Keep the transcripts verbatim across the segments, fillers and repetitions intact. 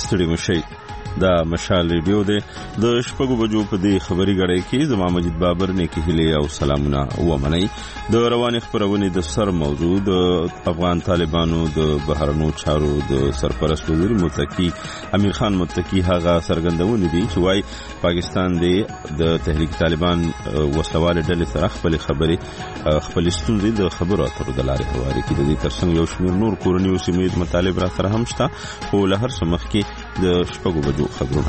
ستړي مشئ. دا مشال ریډیو دی. د شپږو بجو په دې خبري غړې کې زما مجید بابر نیکی هیله او سلامونه ومنئ. د رواني خبرونې د سر موضوع د افغان طالبانو د بهرنیو چارو د سرپرست وزیر متقی امیر خان متقی هغه څرګندونه دي چې وايي پاکستان دی د تحریک طالبان وسلواله ډلې سره خپل خبري خپل ستونزې د خبرو اترو د لارې هواري کې د دې ترڅنګ یو شمېر نور کورنۍ او سیمې مطالب را سره هم شته. خو له هر څه مخکې د شپږو بجو خبرونه.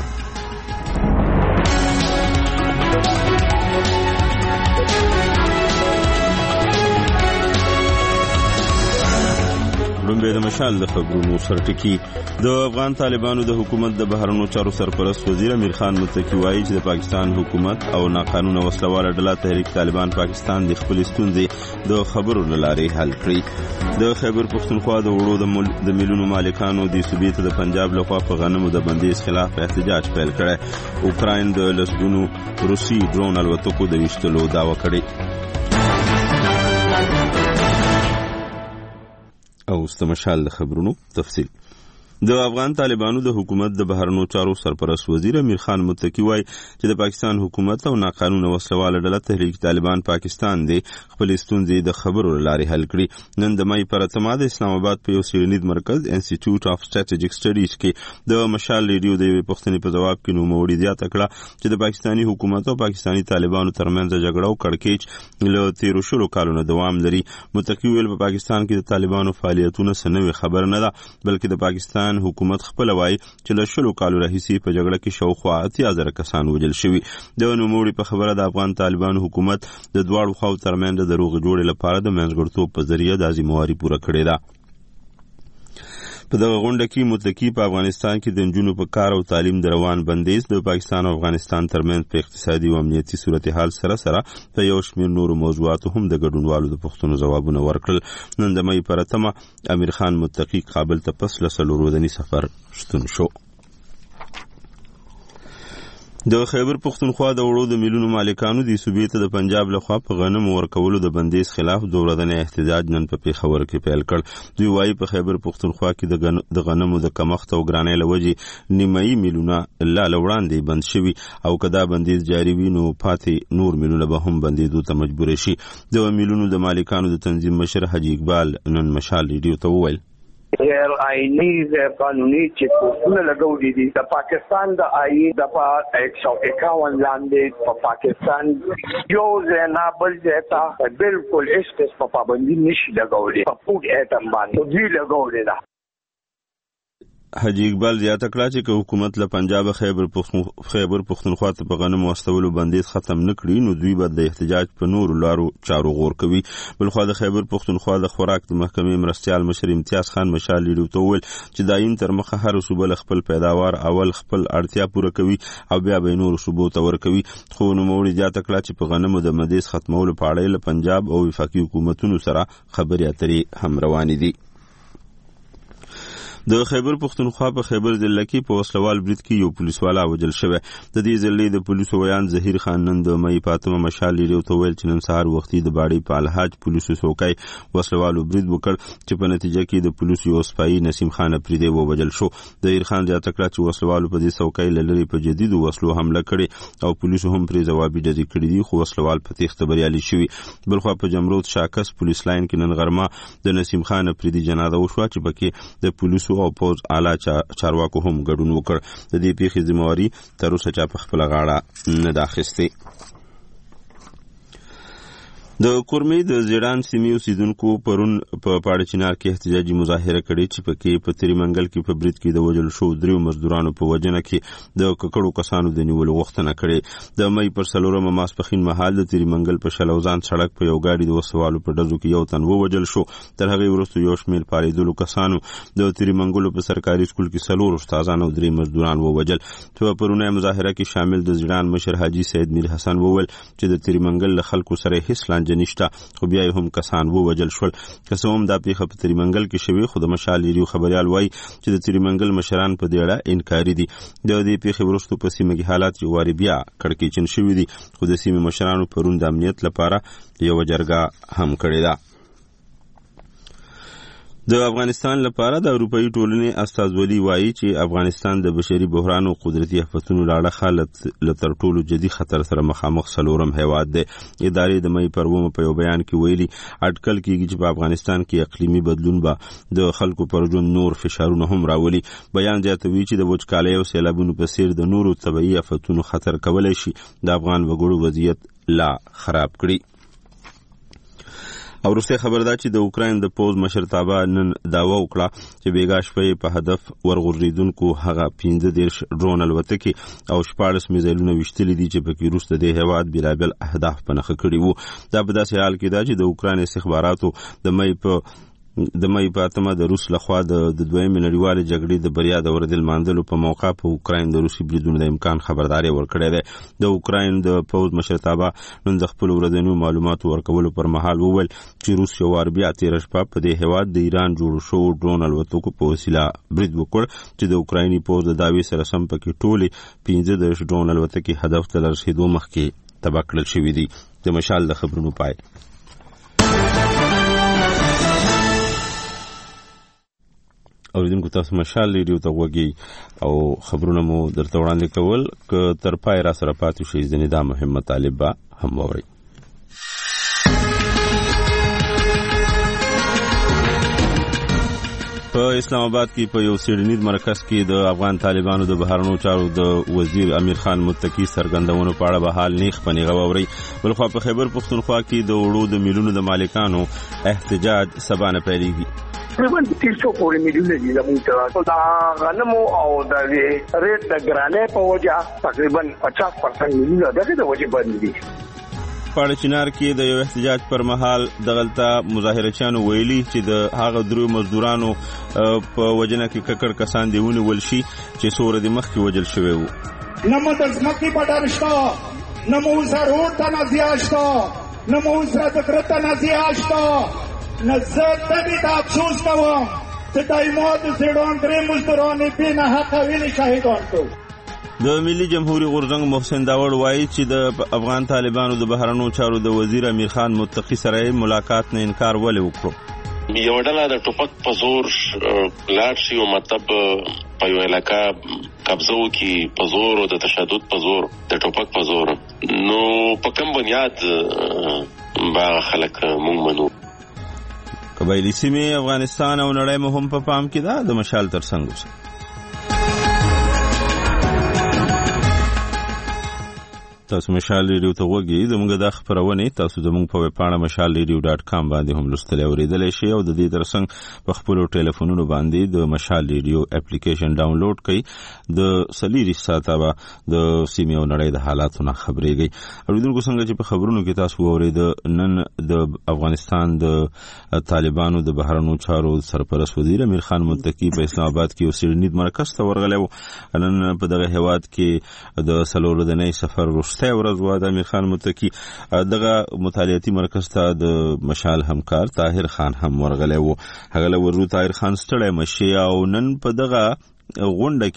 لومبه د مشال د خبرونو سرټکی. د افغان طالبانو د حکومت د بهرنیو چارو سرپرست وزیر امیر خان متقی وایي چې د پاکستان حکومت او ناقانونه وسلواله ډله تحریک طالبان پاکستان د خپل ستونزې د خبرو لارې حل کړي. د خیبر پښتونخوا د وړو د میلیونو مالکانو د صوبې ته د پنجاب لخوا په غنمو د بندیز خلاف احتجاج پیل کړی. اوکراین د لسګونو روسي ډرون الوتکو د ویشتلو دعوه کړې. او استمشال د خبرونو تفصیل. د افغان طالبانو د حکومت د بهرنیو چارو سرپرست وزیر امیر خان متقی وایي چې د پاکستان حکومت او ناقانونه وسلواله ډله تحریک طالبان پاکستان دی خپل ستونزې د خبرو لارې حل کړي. نن د مای پر اتمه د اسلام آباد په یو څېړنیز مرکز انسټیټیوټ اف سټریټیجیک سټډیز کې د مشال ریډیو د یوې پوښتنې په ځواب کې نوموړي زیاته کړه چې د پاکستاني حکومت او پاکستاني طالبانو ترمنځ جګړه او کړکېچ له تیرو شلو کالونو دوام لري. متقی ویل په پاکستان کې د طالبانو فعالیتونه څه نوې خبر نه ده بلکې د پاکستان حکومت خپل وایي چې له شلو کالو راهیسې په جګړه کې شاوخوا اتیا زره کسان وژل شوي. د نوموړي په خبره د افغان طالبانو حکومت د دواړو خواو ترمنځ د روغې جوړې لپاره د منځګړتوب په ذریعه د ذمہواري پوره کړې ده. په دغه غونډه کې متقی په افغانستان کې د نجونو په کار او تعلیم د روان بندیز د پاکستان او افغانستان ترمنځ په اقتصادي او امنیتي صورتحال سره سره په یو شمېر نورو موضوعاتو هم د ګډونوالو د پوښتنو ځوابونه ورکړل. نن د مای پر اتمه امیر خان متقی کابل ته پس له څلور ورځني سفر شتون شو. د خیبر پښتونخوا د وړو د میلیونو مالکانو د صوبې ته د پنجاب لخوا په غنمو ورکولو د بندیز خلاف دوه ورځنی احتجاج نن په پېښور کې پیل کړ. دوی وایي په خیبر پښتونخوا کې د غنمو د کمښت او ګرانۍ له وجې نیمایي میلیونه لا له وړاندې بند شوي او که دا بندیز جاري وي نو پاتې نور میلیونه به هم بندېدو ته مجبور شي. د میلیونو د مالکانو د تنظیم مشر حاجي اقبال نن مشال ریډیو ته وویل غیر آئینی غیر قانونی چې کوښښونه لګولي دي د پاکستان د آئین د په ایک سو اکاون لاندې په پاکستان یو ځای نه بل ځای ته بالکل هیڅ قسم پابندي نشي لګولي په فوډ ایټم باندې دوی لګولي ده. حاجي اقبال زیاته کړه چې که حکومت له پنجاب خیبر خیبر پښتونخوا ته په غنمو واستولو بندیز ختم نه کړي نو دوی به د احتجاج په نورو لارو چارو غور کوي. بلخوا د خیبر پښتونخوا د خوراک د محکمې مرستیال مشر امتیاز خان مشال ریډیو ته وویل چې د آئین تر مخه هر صوبه له خپل پیداوار اول خپل اړتیا پوره کوي او بیا به نورو صوبو ته ورکوي. خو نوموړي زیاته کړه چې په غنمو د بندیز ختمولو په اړه له پنجاب او وفاقي حکومتونو سره خبرې اترې هم روانې دي. د خیبر پښتونخوا په خیبر ضلع کې په وسلوال برید کې یو پولیسوالا وژل شوی. د دې ضلع د پولیسو ویان ظهیر خان نن د مای پاتمه مشال ریډیو ته ویل چې نن سهار وختي د باړې په الحاج پولیسو څوکۍ وسلوالو برید وکړ چې په نتیجه کې د پولیسو یو سپایي نسیم خان افریدی ووژل شو. ظهیر خان زیاته کړه چې وسلوالو په دې څوکۍ له لرې په جدیدو وسلو حمله کړې او پولیسو هم پرې ځوابي ډزې کړې دي خو وسلوال په تېښته بریالي شوي. بلخوا په جمرود شاکس پولیس لاین کې نن غرمه د نسیم خان افریدی جنازه وشوه چې پکې د پولیسو او پوز اعلی چارواکو هم ګډون وکړ. د دې پیښې ذمہواري تر اوسه چا په خپله غاړه نه ده اخیستې. د کورمې د زیړان سیمې اوسیدونکو پرون په پاړه چنار کې احتجاجي مظاهره کړې چې پکې په تریمنګل کې په برید کې د وژل شوو دریو مزدورانو په وژنه کې د ککړو کسانو د نیولو غوښتنه کړې. د مۍ پر څلورمه ماسپښین مهال د تریمنګل په شلوزان سړک په یو ګاډي د وسوالو په ډزو کې یو تن ووژل شو. تر هغې وروسته یو شمېر پارېدلو کسانو د تریمنګلو په سرکاري سکول کې څلور استادان او درې مزدوران ووژل. په پرونۍ مظاهره کې شامل د زیړان مشر حاجي سید میر حسن وویل چې د تریمنګل له خلکو سره هیڅ لانجه نشته خو بیا هم کسان ووژل شول. که څه هم دا پیښه په تریمنګل کې شوې خو د مشال ریډیو خبریال وایي چې د تریمنګل مشران په دې اړه انکاري دي. د دې پیښې وروسته په سیمه کې حالات یو وارې بیا کړکېچن شوي دي خو د سیمې مشرانو پرون د امنیت لپاره یوه جرګه هم کړې ده. د افغانستان لپاره د اروپאי ټولنې استازولي وایي چې افغانستان د بشري بحران او قدرتي آفتونو له اړخه له تر ټولو جدي خطر سره مخامخ څلورم هیواد دی. ادارې د مې پر اوومه په یو بیان کې ویلي اټکل کېږي چې په افغانستان کې اقلیمي بدلون به د خلکو پر ژوند نور فشارونه هم راولي. بیان زیاتوي چې د وچکالۍ او سیلابونو په څیر د نورو طبیعي آفتونو خطر کولی شي د افغان وګړو وضعیت لا خراب کړي. او وروسته خبر ده چې د اوکراین د پوز مشرتابه نن داوا وکړه چې بیګا شپې په هدف ورغورځیدونکو هغه پنځه دېرش ډرون الوتکې او شپاړس میزایلونه ویشتلي دي چې پکې وروسته د هیواد بېلابېل اهداف په نښه کړي وو. دا په داسې حال کې ده چې د اوکراین استخباراتو د مې په د مې په اتمه د روس لخوا د دویمې نړیوالې جګړې د بریا د ورځ لمانځلو په موقع په اوکراین د روسي بریدونو د امکان خبرداري ورکړې ده. د اوکراین د پوز مشرتابه نن د خپل ورځنیو معلوماتو ورکولو پر مهال وویل چې روس یو وار بیا تېره شپه په دې هېواد د ایران جوړ شوو ډرون الوتکو په وسیله برید وکړ چې د اوکرایني پوز د دعوې سره سم پکې ټولې پنځه دېرش ډرون الوتکې هدف ته له رسېدو مخکې تباه کړل شوي دي. د مشال د خبرونو پای. اوریدونکو تاسو مشال ریډیو ته غوږی او خبرونه مو درته وړاندې کول که تر پای را سره پاتې شئ ځینې دا مهم مطالب به هم واورئ. په اسلام آباد کې په یو څېړنیز مرکز کې د افغان طالبانو د بهرنیو چارو د وزیر امیر خان متقي څرګندونو په اړه به حال نیغ په نیغه واورئ. بلخوا په خیبر پښتونخوا کې د وړو د میلونو د مالکانو احتجاج سبا نه پیلېږي. تقریبا تیر سو پورې میلیونه دي زموږ ته دا غنمو او د ریټ د ګرانۍ په وجه تقریبا پچاس پرسنټ میلیونه دغه د وجه باندې دي. په چنار کې د یو احتجاج پر مهال دغلته مظاهرچیانو ویلي چې د هغه درو مزدورانو په وجنه کې ککړ کسان دی ونیول شي چې سور د مخ کې وجل شوی وو. نمو د ځمکې په ډار شته، نمو ضرور ته نزیا شته، نمو سره د کرته نزیا شته. نزد تبی دا افسوس کوم چې دایمو د سیډون درې مزدورانې بې ناحقه وینې شهیدان کړو. د ملي جمهوریت غورځنګ محسن داوړ وایي چې د افغان طالبانو د بهرنیو چارو د وزیر امیر خان متقي سره ملاقات نه انکار ولې وکړو. یو ډله د ټوپک په زور لاړ شي او مطلب په یو علاقه قبضه وکړي په زور او د تشدد په زور د ټوپک په زور، نو په کوم بنیاد به خلک مونږ منو؟ قبایلی سیمې افغانستان او نړۍ مو هم په پام کې ده. د مشال تر څنګ اوسه. تاسو مشال ریډیو ته وګورئ. زموږ د خبرونه تاسو زموږ په ویب پاڼه مشال ریډیو ډاټ کام باندې هم لوستلی او اوریدلی شئ او د دې ترڅنګ په خپلو ټلیفونونو باندې د مشال ریډیو اپلیکیشن ډاونلوډ کړئ. د څلېرویشت ساعته به د سیمې او نړۍ د حالاتو نه خبرېږئ. اوریدونکو څنګه چې په خبرونو کې تاسو واورېده، نن د افغانستان د طالبانو د بهرنیو چارو سرپرست وزیر امیر خان متقي په اسلام آباد کې یو څېړنیز مرکز ته ورغلی و. نن په دغه هېواد کې د څلور ورځنی سفر وروسته ورځ و د امیر خان متقي دغه مطالعاتي مرکز ته د مشال همکار طاهر خان هم ورغلی و. هغه له ورو طاهر خان ستړی مشي او نن په دغه غونډه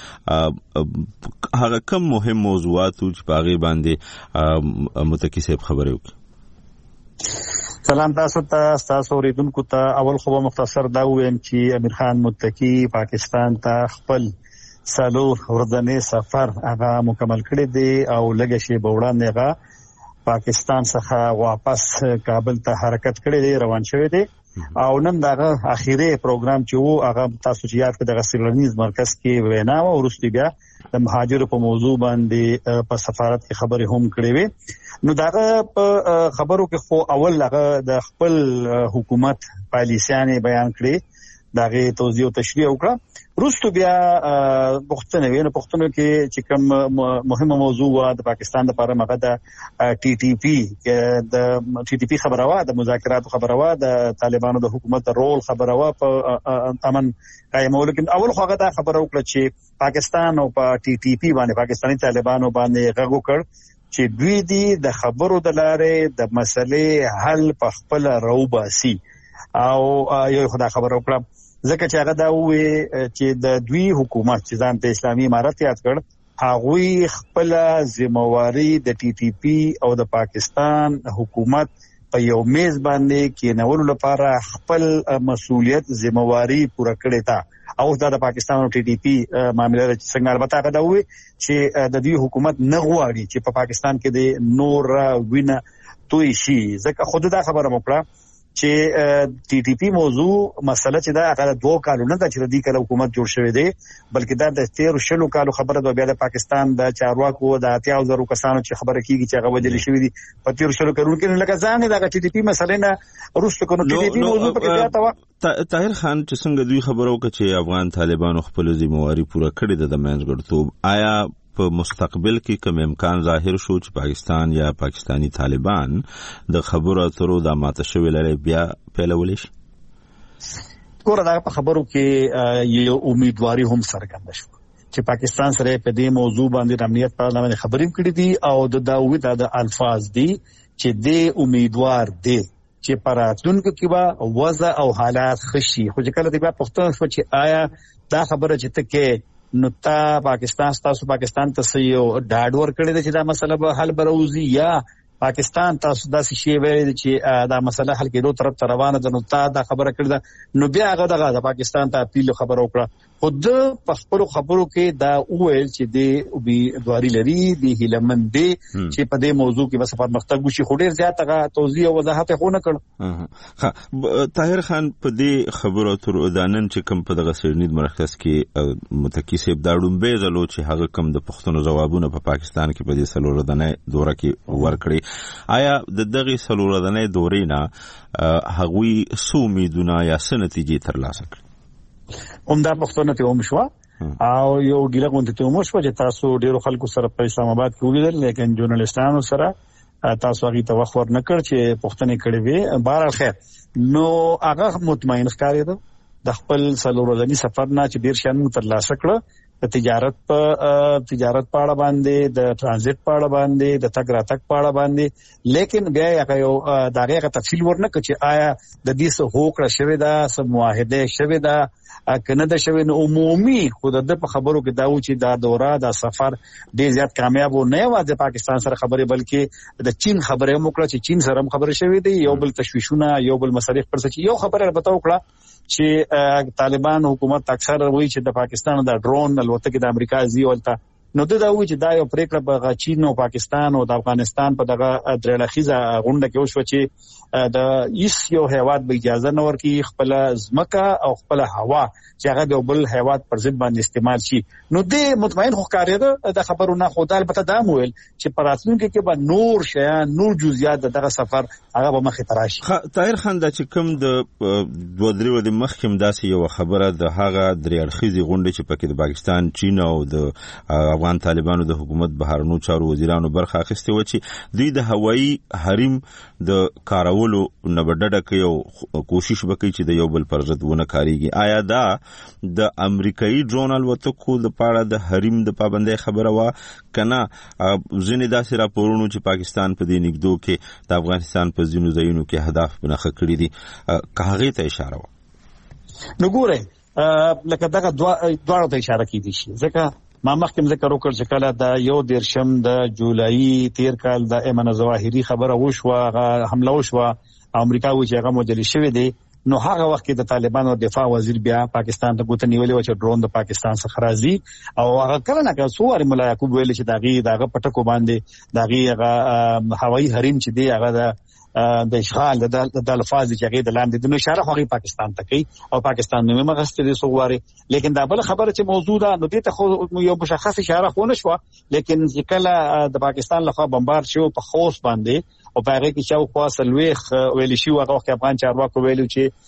کې هغه کم مهم موضوعات چې په هغې باندې متقي صاحب خبرې وکړي. سلام تاسو ته، تاسو اوریدونکو ته. اول خو مختصر دا ووایم چې امیر خان متقي پاکستان ته خپل څلور ورځنی سفر هغه مکمل کړی دی او لږه شیبه وړاندې هغه پاکستان څخه واپس کابل ته حرکت کړی دی، روان شوی دی. او نن دغه اخیری پروګرام چې وو هغه تاسو چې یاد کړئ دغه څېړنیز مرکز کې وینا و. وروسته بیا د مهاجرو په موضوع باندې په سفارت کې خبرې هم کړې وې. نو دغه په خبرو کې خو اول هغه د خپل حکومت پالیسیانې بیان کړې، دغه توضیح او تشریح وکړه. وروسته بیا پښتنه وینه پښتنو کې چې کوم مهمه موضوع و د پاکستان لپاره هغه د ټي ټي پی د ټي ټي پی خبره و، د مذاکراتو خبره و، د طالبانو د حکومت رول خبره و په امن قائمولو کې. اول خو هغه دا خبره وکړه چې پاکستان او په ټي ټي پی باندې پاکستاني طالبانو باندې غږ وکړ چې دوی دي د خبرو د لارې د مسلې حل په خپل راوباسي. او یو خدای خبره وکړه ځکه چې هغه دا وې چې د دوی حکومت چې ځان ته اسلامي امارت یاد کړ، هغوی خپل ذمہواری د ټي ټي پی او د پاکستان حکومت په یو میز باندې کېنولو لپاره خپل مسؤلیت ذمہواری پوره کړې ده او دا د پاکستان او ټي ټي پی معاملې څنګه البته هغه دا وي چې د دې حکومت نه غواړي چې په پاکستان کې د نور وینه توی شي ځکه خود دا خبره وکړه چې ټي ټي پی موضوع مسله چې دا هغه دوه کالونه د چې د کله حکومت جوړ شوی دی بلکې دا د تیر شلو کالو خبره ده بیا د پاکستان د چارواکو د اتیا زرو کسانو چې خبره کیږي چې هغه وجل شوی دي په تیر شلو کالو کې لکه ځان د ټي ټي پی مسله نه روسو کو ټي ټي پی موضوع په کې تا طاهر خان چې څنګه دوی خبرو کوي چې افغان طالبانو خپل ذمہواری پوره کړې ده د منځګړتوب آیا په مستقبل کې کوم امکان ظاهر شو چې پاکستان یا پاکستانی طالبان د خبرو اترو د ماته شوی لري بیا پیلول شي ګوره دا په خبرو کې یو امیدواري هم څرګنده شو چې پاکستان سره په دې موضوع باندې امنیت په اړه خبرې کړې دي او د داوود د الفاظ دي چې دې امیدوار دي چې پراتونکو کې با وضع او حالات خشي خو چې کله دې بیا پښتون شو چې آیا دا خبره چې ته کې نو تا پاکستان تاسو پاکستان ته یو ډاډ ور کړی چې دا مسله به حل بروزي یا پاکستان تاسو داسې شی ویل چې دا مسله حل کېدو طرف ته روانه ده نو تا دا خبره کړې ده نو بیا هغه دغه د پاکستان ته اپیل خبره وکړه خود په خپل خبرو کې دا وویل چې د وبي دواري لري د هیلمن دی چې په دې موضوع کې بس پرمختګ وشي خو ډیر زیات هغه توضیح او وضاحت خو نه کړ ها طاهر خان په دې خبرو تر ودانن چې کوم په دغه سرنید مرکز کې متکی سیب داړم به زلو چې هغه کوم د پښتون جوابونه په پاکستان کې په دې سلوردنه دوره کې ورکړي آیا د دغه سلوردنه دورې نه هغوی سو امیدونه یا سنتیجې ترلاسه کړي همدا پښتون ته هم شو او یو ګیله غونډه ته هم شو چې تاسو ډیرو خلکو سره په اسلام آباد کې ولیدل لیکن ژورنالیستانو سره تاسو هغه ته وخت ور نه کړ چې پښتنې کړي وي بهر خیر نو هغه مطمئن ښکاري ده د خپل سلوردنی سفر نه چې ډیر شان ترلاسه کړ د تجارت په تجارت په اړه باندې د ترانزیت په اړه باندې د تګ راتګ په اړه باندې لیکن بیا یو دغه تفصیل ورنه چې آیا د دې څه هوکړه شوی دا سم معاهده شوی دا کنه د شوی نو عمومي خود د په خبرو کې دا و چې دا دوره دا سفر ډیر زیات کامیاب نه و د پاکستان سره خبرې بلکې د چین خبره وکړه چې چین سره خبره شوی دی یو بل تشویشونه یو بل مصالح پر څه یو خبره البته وکړه چې طالبان حکومت اکثر وایي چې د پاکستان د ډرون الوتکې د امریکا زی ولته نو د دا وایي چې دا یو پریکړه په چین او پاکستان او د افغانستان په دغه درېلخیزه غونډه کې وشو چې د هیڅ یو هیواد به اجازه نه ورکړي خپل ځمکه او خپل هوا چې هغه د بل هیواد پر ضد باندې استعمال شي نو د مطمئن خو کاریده د خبرونه خو د البته دا مویل چې پراتلونکو کې به نور شیان نور جزئیات دغه سفر هغه به مخې ته راشي طاهر خان دا چې کوم د دوه درې ودې مخکې داسې یو خبره د هغه درې اړخیزې غونډې چې پکې د پاکستان چین او د افغان طالبانو د حکومت بهرنیو چارو وزیرانو برخه اخیستې و چې دوی د هوایي حریم د کارولو نه بډډه کوي او کوشش وکړي چې د یو بل پر ضد ونه کاریږي آیا دا د امریکایي ډرون الوتکو د پاره د حریم د پابندۍ خبره وا کنه ځینې داسې راپورونو چې پاکستان په دې نګدو کې د افغانستان په ځینو ځایونو کې هدف بنخ کړی دي که هغه ته اشاره و نو ګوره لکه دغه دواړو ته اشاره کیدی شي ځکه ما مخکې ذکر وکړ چې کله د یو دیرشم د جولای تیر کال د ایمن ظواهری خبره وشوه حمله وشوه امریکا و چې هغه مجلس شوی دی نو هغه وخت کې د طالبانو دفاع وزیر بیا پاکستان ته ګوت نیولې و چې ډرون د پاکستان څخه راځي او هغه کله نه کله سوار مولا یعقوب ویل چې داغي داغه پټکو باندې داغي هغه هوایي حریم چې دی هغه د د اشغال د د الفاظ چې هغه د لاندې د اشاره خو پاکستان ته کوي او پاکستان نو مغسته دي سوغوري لیکن دا بل خبره چې موضوع ده نو دې ته خو یو مشخص اشاره خو نشو لیکن کله د پاکستان لخوا بمبار شو په خوست باندې او په هغه کې چې خو سلويخ ویل شي هغه وخت افغان چارواکو ویلو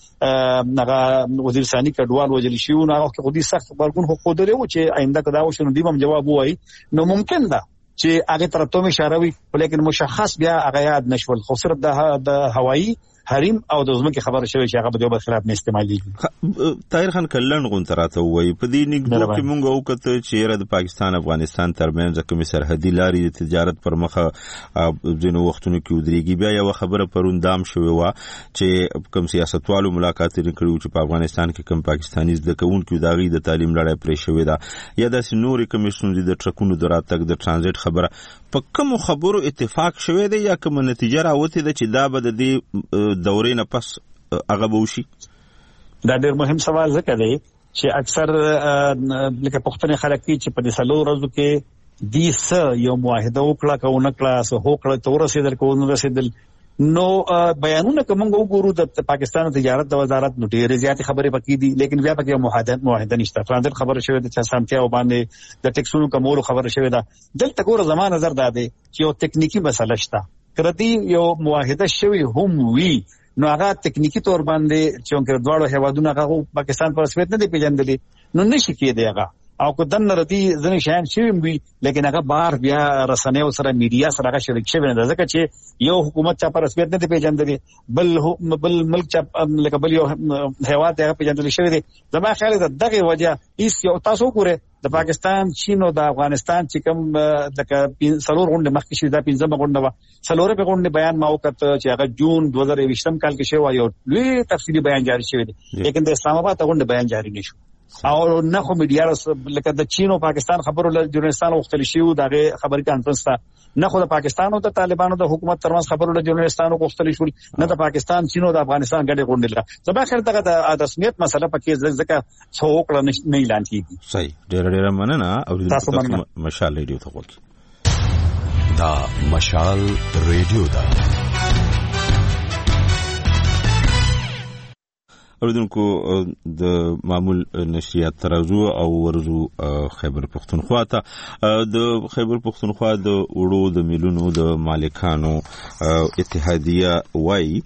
چې هغه وزیر ثاني کډوال وجل شي نو هغه خو دې سخت برګون خو خو درو چې آینده کدا وشو نو دې هم جواب وای نو ممکن ده چې هغه ترته اشاره وي لیکن مشخص بیا هغه یاد نشول خو صرف د د هوایی حریم او د ځمکې خبره شوی چې هغه په دوه خلاف نه استعمالېږي. طاهر خان کلن غونتراته وایي په دې نګدو کې مونږ وکړو چې د پاکستان افغانستان ترمنځ کومې سرحدي لارې د تجارت پر مخه ځینو وختونو کې ودرېږي. بیا یو خبره پروندام شوې وه چې کوم سیاستوالو ملاقات یې کړی چې په افغانستان کې کوم پاکستاني زده کوونکي د هغوی د تعلیم لړۍ پرې شوې ده یا داسې نورې کومې ستونزې د ټرکونو د راتګ د ټرانزیټ خبره په کومو خبرو اتفاق شوی دی یا کومه نتیجه راوتې ده چې دا به د دې دورې نه پس هغه به وشي؟ دا ډېر مهم سوال ځکه دی چې اکثر لکه پښتنې خلک دي چې په دې څلورو ورځو کې دې څه یو معاهده وکړه که ونه کړه څه وکړه ته ورسېدل که ونه رسېدل. نو بیانونه که موږ وګورو د پاکستان تجارت د وزارت نو ډېرې زیاتې خبرې پکې دي لیکن بیا پکې معاهده معاهده نشته. ټرانزیټ خبره شوې ده چې اسانتیاو باندې د ټیکسونو کمولو خبره شوې ده. دلته ګوره زما نظر دا دی چې یو تکنیکي مسله شته. که د دې یو معاهده شوې هم وي نو هغه تکنیکي طور باندې چې دواړو هېوادونو هغه پاکستان په رسمیت نه دی پېژندلی نو نشي کېدی هغه او که دننه ردي ځینې شیان شوي وي لیکن هغه بار بیا رسنیو سره میډیا سره هغه شریک شوی نه ده ځکه چې یو حکومت چا په رسمیت نه دی پېژندلی بل بل ملک چا لکه بل یو هېواد دی هغه پېژندلی شوی دی. زما خیال د دغې وجه هېڅ یو تاسو وګورئ د پاکستان چین او د افغانستان چې کوم لکه څلور غونډې مخکې شوي دا پنځمه غونډه وه څلورمې غونډې بیان ما وکړ چې هغه جون دوه زره یوویشتم کال کې شوی یو لوی تفصیلي بیان جاری شوی دی لیکن د اسلام آباد غونډې بیان جاری نه شو او نه خو میډیا لکه د چین او پاکستان خبرو له جرنالستانو غوښتل شوي د هغې خبري کانفرنس ته نه خو د پاکستان او د طالبانو د حکومت ترمنځ خبرو له جرنالستانو غوښتل شول نه د پاکستان چین او د افغانستان ګډې غونډې لره. زما خیال دغه د رسمیت مسله پکې ځکه څه وکړه نه اعلان کېږي. صحیح ډېره ډېره مننه. او مشال ریډیو ته غوږ دا مشال ریډیو ده. اوریدونکو د معمول نشریات ترازو او ورزو خیبر پختونخوا ته د خیبر پختونخوا د وړو د میلونو د مالکانو اتحادیه وایي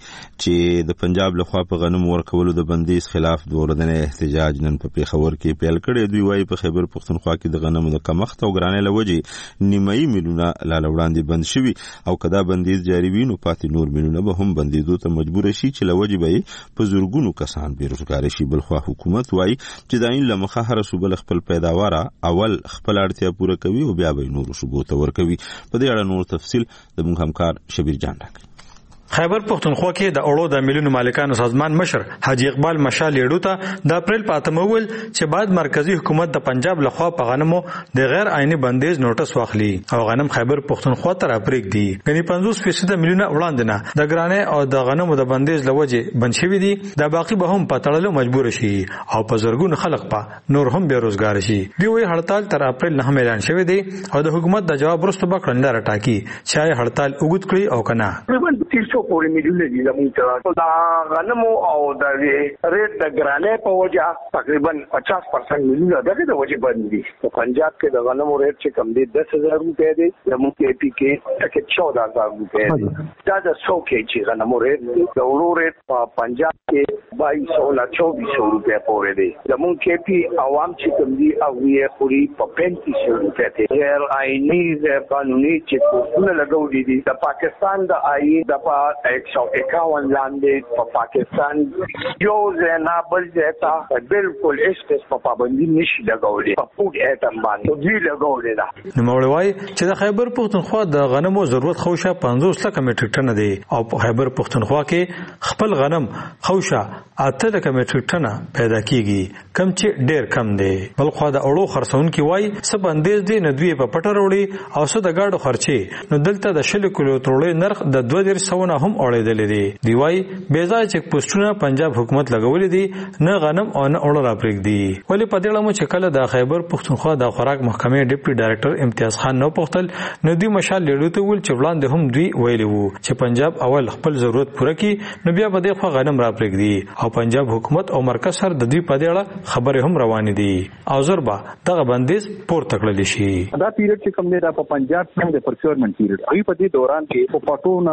چې د پنجاب لخوا په غنم ورکولو د بندیز خلاف د ورځنی احتجاج نن په پیښور کې پیل کړی. دوی وایي په خیبر پختونخوا کې د غنمو د کمښت او ګرانۍ له وجې نیمایي میلونه لاله وړاندې بند شوي او که دا بندیز جاري وي نو پاتې نور میلونه به هم بندیدو ته مجبوره شي چې له وجې به یې په زرګونو کسان بیروزګار شي. بلخوا حکومت وایي چې د عین له مخه هره صوبه خپل پیداواره اول خپل اړتیا پوره کوي او بیا به نورو صوبو ته ورکوي. په دې اړه نور تفصیل د موږ همکار شبیر جان راکړي. خیبر پختونخوا کې د اړو د میلیونو مالکانو سازمان مشر حاجی اقبال مشال یړو ته د اپریل په اتمه ویل چې بعد مرکزی حکومت د پنجاب لخوا په غنمو د غیر عیني بندیز نوټس واخلي او غنم خیبر پختونخوا ته راپریږ دي. غني پنځوس فیصد میلیونه وړاندې نه د ګرانۍ او د غنمو د بندیز لوجه بند شوي دي. د باقي به هم په تړلو مجبور شي او په زرګونو خلک په نور هم بیروزګار شي. دوی وایي هړتال تر اپریل نه اعلان شوی دی او د حکومت د جواب وروسته به کړنده راټاکي چې آیا هړتال اوږد کړي او که نه. پورې میلیونه دي زموږ ته دا غنمو او د ریټ د ګرانۍ په وجه تقریبا پچاس پرسنټ میلیونه دغه د وجې بند دي. په پنجاب کې د غنمو ریټ چې کم دی دس هزار روپۍ دی زموږ کې پی کې ټکټ چودہ ہزار روپۍ دی. دا د سو کې چې غنمو ریټ دی د وړو ریټ په پنجاب کې باییس سو نه چوبیس سو روپۍ پورې دی. زموږ کې پی عوام چې کم دي هغوی یې خوري په پینتیس سو روپۍ دی. غیر آئیني غیر قانوني چې پوسټونه لګولي دي د پاکستان د آئین د ایک سو اکاون لاندې په پاکستان یو ځای نه بل ځای ته بالکل هیڅ قسمه پابندي نشي لګولی په فوډ ایټم باندې دوی لګولې ده. نوموړی وایي چې د خیبر پختونخوا د غنمو ضرورت خوشه پنځوس لکه میټریک ټنه دی او په خیبر پختونخوا کې خپل غنم خوشه اته لکه میټریک ټنه پیدا کیږي کم چې ډیر کم دی. بلخوا د اړو خرڅونکي وایي څه بندیز دی نه دوی په پټه وروړي او څه د ګاډو خرچې نو دلته د شل کیلو تروړې نرخ د دوه دېرش سوه نه هم اړېدلی دی. دی وایي بې ځایه چیک پوسټونه پنجاب حکومت لګولي دي نه غنم او نه اوړه راپرېږدي. ولې په دې اړه مو چې کله د خیبر پختونخوا د خوراک محکمې ډیپټي ډایرکټر امتیاز خان نه پوښتل نو دوی مشال لیډو ته ویل چې وړاندې هم دوی ویلي وو چې پنجاب اول خپل ضرورت پوره کړي نو بیا به دې خوا غنم راپرېږدي او پنجاب حکومت او مرکز سره د دوی په دې اړه خبرې هم روانې دي او زر به دغه بندیز پورته کړلی شي. دا پیریډ چې کوم دی دا په پنجاب کې د پروکیورمنټ پیریډ وي. په دې دوران کې په پټونه په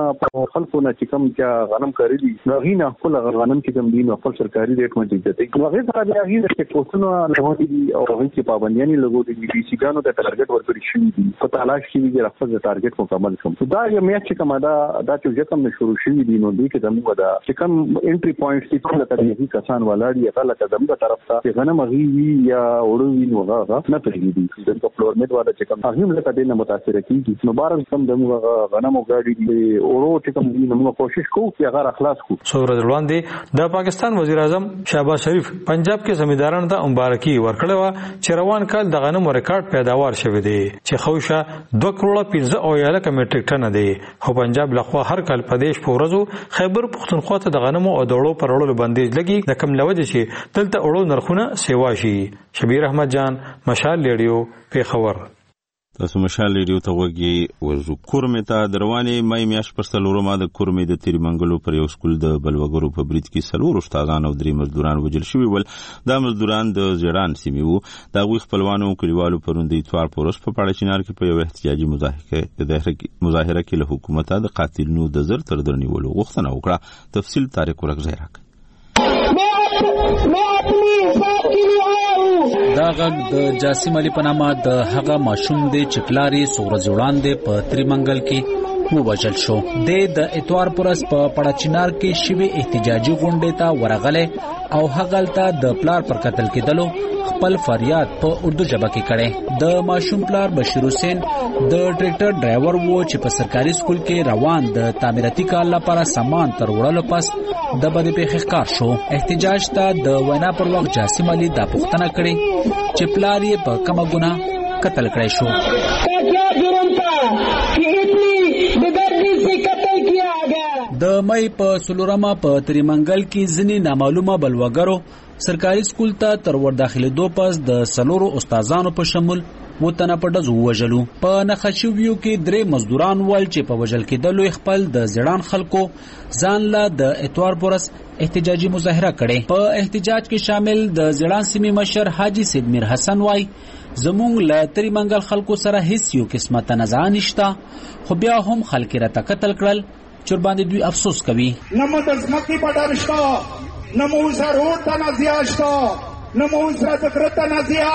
خلکو نه چې کوم چې غنم کړی دي نو غینا خپل غنم چې کوم دي نو خپل سرکاري ریټ باندې دي نو هغه سره بیا هغه چې کوڅنو لغوي دي او هغه چې پابندیاں لګوي دي چې ګانو ته ټارګټ ورکړي شي دي په تلاش کې دي خپل ټارګټ مکمل کوم دا یو میاشت چې کومه دا دا چې کوم شروع شي دي نو دې کې زموږ دا چې کوم انټری پوینټس چې څنګه ترې کسان ولاړ هغه لکه زموږ طرف ته غنم غوي یا وړوي نو هغه نه پرېږي د فلور میټ والا چې کوم هغه لکه دې نه متاثر کیږي نو بار کوم زموږ غنم او ګاډي دي اورو چې کوم دې موږ کوشش کوو چې هغه اخلاص کو سورج وړاندې د پاکستان وزیر اعظم شهباز شریف پنجاب کې زمیندارانو ته مبارکي ورکړه و چې روان کال د غنمو ریکارډ پیداوار شوه دی چې خوشه دوه کروڑه پنځه اویا لک میټریک ټن دی خو پنجاب لخوا هر کال په دیش په ورځو خیبر پختونخوا ته د غنمو او دوړو پر وړلو بندیز لګي د کم لوجه چې دلته وړو نرخونه سیوا شي شبیر احمد جان مشال ریډیو پیښور تاسو مشال ریډیو ته وګورئ ورزو کورمې ته دروانې مې میاش پر سلورمه د کورمې د تیری منګلو پر یو سکول د بلوګرو په برید کې سلور استادان او درې مزدوران وژل شوي ول دا مزدوران د زیړان سیمې وو دا غوي خپلوانو کلیوالو پروندې اتوار پورس په پاړه چینار کې په یو احتجاجي مظاهره کې له حکومت د قاتلینو د زر تر درنیولو غوښتنه وکړه تفصیل طارق ورغزی راک دا غږ د جاسم علي په نامه د هغه ماشوم دی چې پلار یې څو ورځې وړاندې په تریمنګل کې ووژل شو. د اتوار پورس په پړاچینار کې شوي احتجاجي غونډې ته ورغلی او هغلته د پلار پر قتل کېدلو خپل فریاد په اردو ژبه کې کړی. د ماشوم پلار بشیر حسین د ټریکټر ډرایور وو چې په سرکاري سکول کې روان د تعمیراتي کار لپاره سامان تر وړلو پس د بدې پیښې ښکار شو. احتجاج ته د وینا پر وخت جاسم علي دا پوښتنه کړې چې پلار یې په کومه ګناه قتل کړی شو. د مې په سلورمه په تریمنګل کې ځینې نامعلومه بلوګرو سرکاري سکول ته تر ور داخلېدو پس د سلورو استادانو په شمول وطنه په ډزو وژلو. په نخښویو کې درې مزدوران ول چې په وژل کېدلو خپل د زړان خلکو ځان له د اتوار پورس احتجاجي مظاهره کړې. په احتجاج کې شامل د زړان سیمې مشر حاجی سید میر حسن وای زمونږ له تریمنګل خلکو سره هیڅ یو قسمه تنازع نشته خو بیا هم خلک راته قتل کړل چې باندې دوی افسوس کوي. نمو د ځمکې بډرشته نمو ضرور تنازع شته نمو سره د کرته تنازع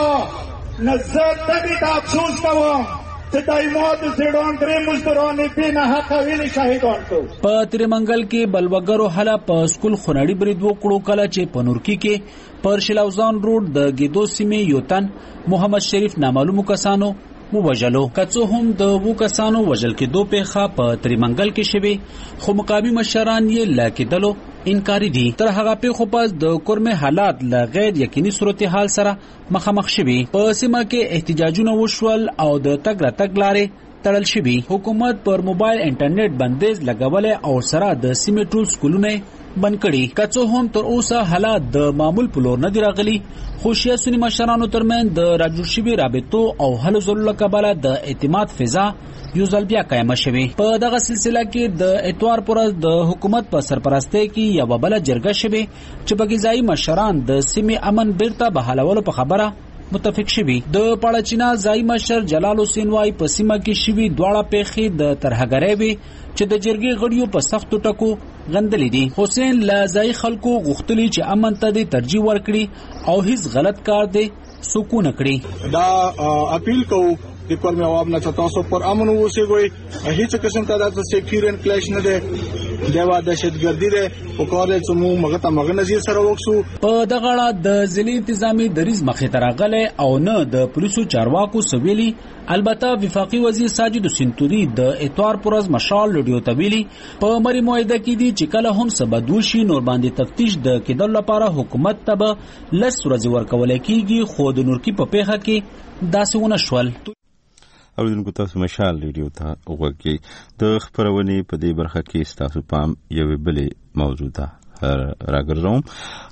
شته نه زه دې ته افسوس کوم چې دایمو د زیړون درې مزدورانو په نه حق ویلي شهیدان کو. په تریمنګل کې بلوګرو حاله په سکول خنړی برید وکړو کله چې په نورکی کې پر شلاوزان روډ د ګیدو سیمې یو تن محمد شریف نامعلومو کسانو ووژلو. کڅو هم د وو کسانو وژل کېدو پیښه په تریمنګل کې شوه خو مقامی مشران یې لا کېدلو انکاری دي. تر هغه پیښو پس د کورمه حالات له غیر یقیني صورتحال سره مخامخ شوي. په سیمه کې احتجاجونه وشول او د تګ راتګ لارې تړل شوي. حکومت پر موبایل انټرنیټ بندیز لګولې او سره د سیمې ټول سکولونه بند کړي. کڅو هم تر اوسه حالات د معمول په لور نه دي راغلي خو شیعه سنی مشرانو ترمن د راجور شوي رابطو او هلو ځلو کباله د اعتماد فضا یو ځل بیا قائم شوه. په دغه سلسله کې د اتوار پورز د حکومت په سرپرستی کې یو بل جرګه شوه چې بګیزای مشران د سیمې امن بیرته بحالولو په خبره متفق شوي. د پړاچینا ځای مشر جلال حسین وای په سیمه کې شوي دواړه پیښې د ترهګرۍ وي چې د جرګې غړیو په سختو ټکو غندلې دي. حسین لازای خلکو غوښتلي چې امن ته د ترجیح ورکړي او هیڅ غلط کار دی سکون کړي. دا اپیل کوو د کورمه عوام نه تاسو پر امن اوسئ. هیڅ قسم ته د سکیورټي ان کلیش نه ده دیوا دهشتګردي ده او کارل چې مو مغه ته مغه نظر سره وکسو. په دغه اړه د ځلې انتظامی دریز مخې ته راغله او نه د پولیسو چارواکو سویلي. البته وفاقي وزیر ساجد سنتوري د اتوار پورز مشال لډیو تویلي په مری موعده کې دي چې کله هم سبدوشي نور باندې تفتیش د کېدل لپاره حکومت ته لس ورځې ورکول کېږي خو د نورکی په پیښه کې داسې ونه شول. اوریدونکو تاسو مشال ریډیو ته وګورئ. د خبرونې په دې برخه کې تاسو پام یو بلې موضوع ده راګرځوم.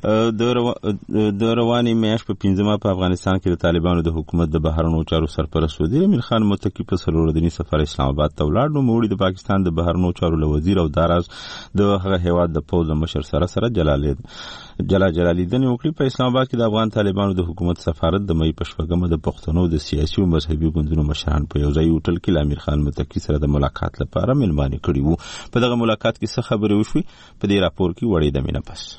د رواني میاشت په پنځمه په افغانستان کې د طالبانو د حکومت د بهرنیو چارو سرپرست وزیر امیر خان متقی په څلور ورځني سفر اسلام آباد ته ولاړ. نو موړي د پاکستان د بهرنیو چارو له وزیر او داراز د هغه هیواد د پوز مشر سره سره جلالید جلا جلالیدنې وکړي. په اسلام آباد کې د افغان طالبانو د حکومت سفارت د مې په شپږمه د پښتنو د سیاسي او مذهبي ګوندونو مشران په یو ځای هوټل کې د امیر خان متقی سره د ملاقات لپاره ملمانې کړي وو. په دغه ملاقات کې څه خبرې وشوي په دې راپور کې وړې د مینه پس.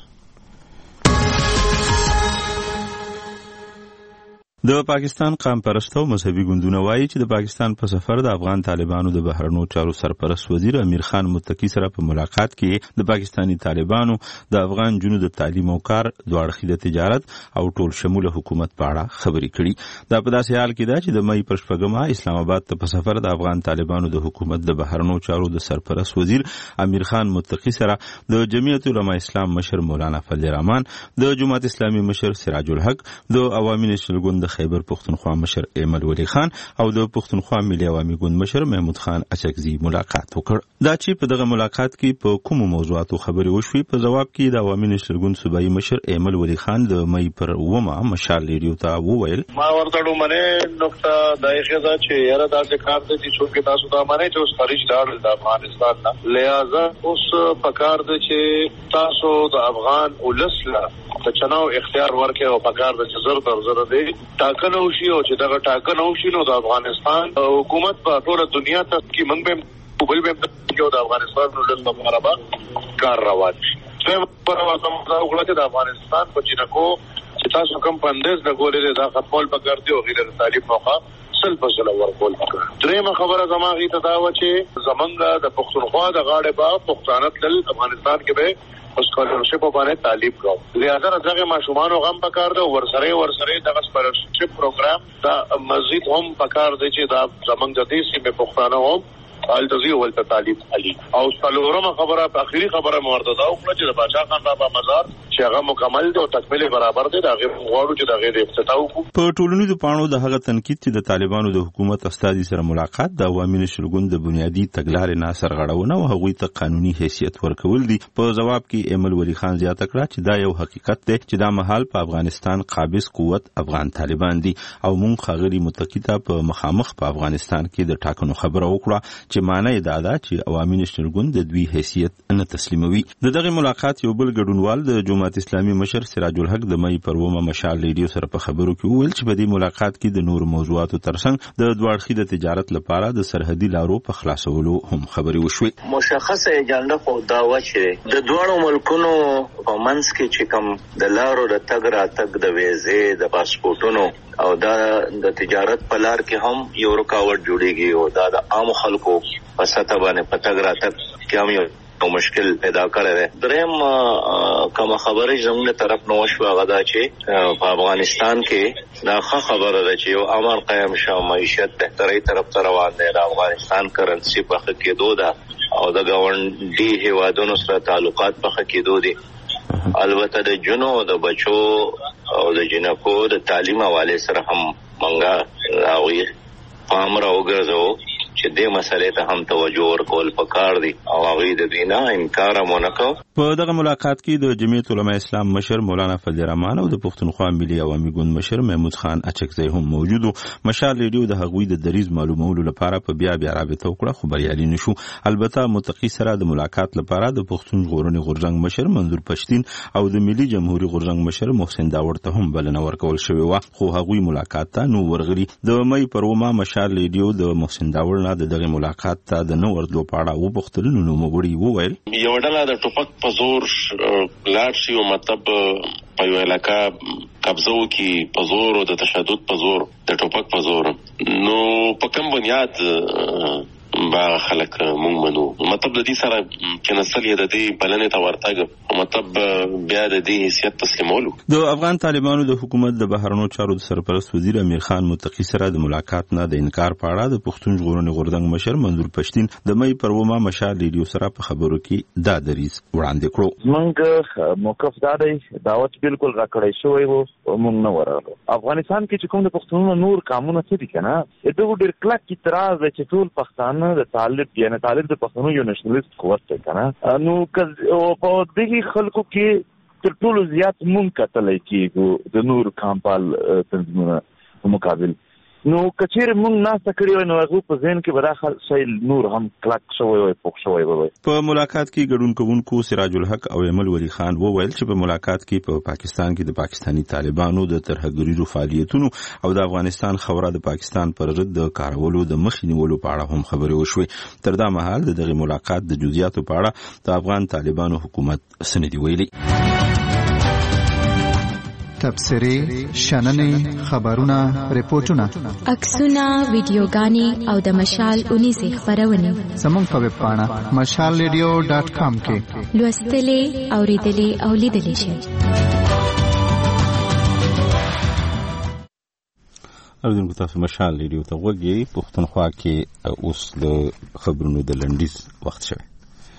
د پاکستان قام پرستو مذهبي ګوندونه وایي چې د پاکستان په سفر د افغان طالبانو د بهرنیو چارو سرپرست وزیر امیر خان متقی سره په ملاقات کې د پاکستانی طالبانو د افغان جنود د تعلیم او کار دوه اړخیزه تجارت او ټول شموله حکومت په اړه خبرې کړي. دا په داسې حال کې ده چې د مې پر شپږمه اسلام آباد ته په سفر د افغان طالبانو د حکومت د بهرنیو چارو د سرپرست وزیر امیر خان متقی سره د جمعیت علماء اسلام مشر مولانا فضل الرحمن، د جماعت اسلامي مشر سراج الحق، د عوامي نېشنل ګوند خیبر پختونخوا مشر ایمل ولی خان او د پختونخوا ملي عوامي ګوند مشر محمود خان اچکزي ملاقات وکړ. دا چې په دغه ملاقات کې په کوم موضوعاتو خبرې وشوي په جواب کې د عوامي نېشنل ګوند صوبایي مشر ایمل ولی خان د مې پر ومه مشال ریډیو ته وویل ما ورته منه نقطه دایښه دا چې یاره داسې کار دي چې تاسو دا مانه چې اوس خارج لاړل د افغانستان نه، لہذا اوس پکار دي چې تاسو د افغان ولسله د چناو اختیار ورکړي او پکار د زر تر زر دی ټاکنه وشي او چې دا ټاکنه وشي نو د افغانستان حکومت په ټول دنیا ته کې موږ به بل به یو د افغانستان ولس لپاره به کار روان شي. زه پر واسم دا وګړه د افغانستان په جنکو چې تاسو کوم پندز د ګولې دا خپل پکار دی او غیر طالب موخه سل په سل ورکول پکار. درېمه خبره زماغي ته دا و چې زمونږ د پښتونخوا د غاړې با پښتانه تل افغانستان کې به اسکالرشپ باندې تعلیم کوو. لہذا دغه ماشومان غم پکار دی ورسره ورسره دغه اسکالرشپ پروګرام دا مزید هم پکار دی چې دا زمونږ د دې سیمه پښتانه هم التزی ولته تعلیم علي. او څلورمه خبره په اخیری خبره مرده دا او چې د بادشاہ خان بابا مزار چې هغه مکمل دی او تکمیل برابر دی دا غیر غواړو چې دا غیر افتتاح وکړو. په ټولنیزو پاڼو د هغه تنقید چې د طالبانو د حکومت استازي سره ملاقات د عوامي نېشنل ګوند د بنیادی تګلارې نه سرغړونه او هغوی ته قانوني حیثیت ورکول دي. په جواب کې ایمل ولی خان زیاته کړه چې دا یو حقیقت دی چې دا مهال په افغانستان قابض قوت افغان طالبان دي او مونږ خغری متقیته په مخامخ په افغانستان کې د ټاکنو خبره وکړه چې معنی دا ده چې عوامي نېشنل ګوند د دوی حیثیت نه تسلیموي. د دغه ملاقات یو بل ګډونوال د جماعت اسلامي مشر سراج الحق د مې پر ومه مشال ریډیو سره په خبرو کې وویل چې په دې ملاقات کې د نور موضوعاتو ترڅنګ د دوه اړخیزه تجارت لپاره د سرحدي لارو په خلاصولو هم خبرې وشوي. مشخصه اجنډا خو دا و چې د دوه ملکونو په منځ کې چې کوم د لارو د تګ را تګ د ویزې د پاسپورتونو او دا د تجارت په لار کې هم یو رکاوټ جوړیږي او دا د عام خلکو په سطح باندې پتګ را تک کې هم یو مشکل پیدا کړی دی. دریم کوم خبرې زموږ طرف نو شو هغه دا چې په افغانستان کې دا ښه خبره ده چې یو امن قائم شو، معیشت بهتري طرف ته روان دی، د افغانستان کرنسي په ښه کېدو ده او د ګاونډي هیوادونو سره تعلقات په ښه کېدو دي. البته د جنو د بچو او د جنکو د تعلیم حواله سره هم منګه راوي پام راوګرځو چې دې مسلې ته هم توجه ورکول پکار دي او هغه د دینا انکار مونږ. په دغه ملاقات کې د جمعیت علماء اسلام مشر مولانا فضل الرحمن او د پښتونخوا ملي عوامي ګوند مشر محمود خان اچکزي هم موجود وو. مشال ریډیو د هغوی د دریز معلومولو لپاره په بیا بیا رابطه وکړه خو بریالي نشو. البته متقی سره د ملاقات لپاره د پښتون ژغورنې غورځنګ مشر منظور پښتين او د ملي جمهوریت غورځنګ مشر محسن داوړ ته هم بلنه ورکول شوې و خو هغوی ملاقات ته نو ورغلي. د مې پر ومه مشال ریډیو د محسن داوړ نه د دغه ملاقات ته د نو ورتلو پاړه و بختل نو موږ وویل یو ډله د ټوپک په زور لاړ شي او مطلب په یو علاقه قبضو کې په زور او د تشدد په زور د ټوپک په زور نو په کوم بنیاد با خلک مونږ منو مطلب د دې سره چې نسل یې د دې بلنې ته ورتګ مطلب بیا د دې حیثیت تسلیمولو. د افغان طالبانو د حکومت د بهرنیو چارو د سرپرست وزیر امیر خان متقی سره د ملاقات نه د انکار په اړه د پښتون ژغورنې غورځنګ مشر منظور پښتين د مې پر ومه مشال ریډیو سره په خبرو کې دا دریز وړاندې کړو. موږ موقف دا دی دعوت بالکل راکړی شوی وو موږ نه ورغلو. افغانستان کې چې کوم د پښتونونو نور قانون څه دي کنه دغه ډېر کلک اعتراض چې ټول پښتانه پښتانه د طالب یعنی طالب د پښتنو یو نېشنلیست قوت دی کنه نو په دغه خلکو کې تر ټولو زیات مونږ کتلای کېږو د نور کامپال تنظیمونو په مقابل نو کچیر مونږ ناسته کړی وای نو هغه په ذهن کې براخل شیل نور هم کلک شوی وای پوښ شوی وای. په ملاقات کې ګډون کوونکو سراج الحق او ایمل ولی خان وویل چې په ملاقات کې په پاکستان کې د پاکستانی طالبانو د ترهګریزو فعالیتونو او د افغانستان خوره د پاکستان پر ضد د کارولو د مخې نیولو په اړه هم خبرې وشوې. تر دا مهال د دغه ملاقات د جزئیاتو په اړه د افغان طالبانو حکومت سندې ویلي. تبصرې، شننې، خبرونه، ریپورتونه، عکسونه، ویډیوګانې او د مشال اونیزې خبرونه زموږ په ویب پاڼه مشال ریډیو ډاټ کام کې لوستلې، اوریدلې او لیدلې شئ. اردوونکو تاسو مشال ریډیو ته غوږی. پښتونخوا کې اوس د خبرونو د لنډیز وخت شوی.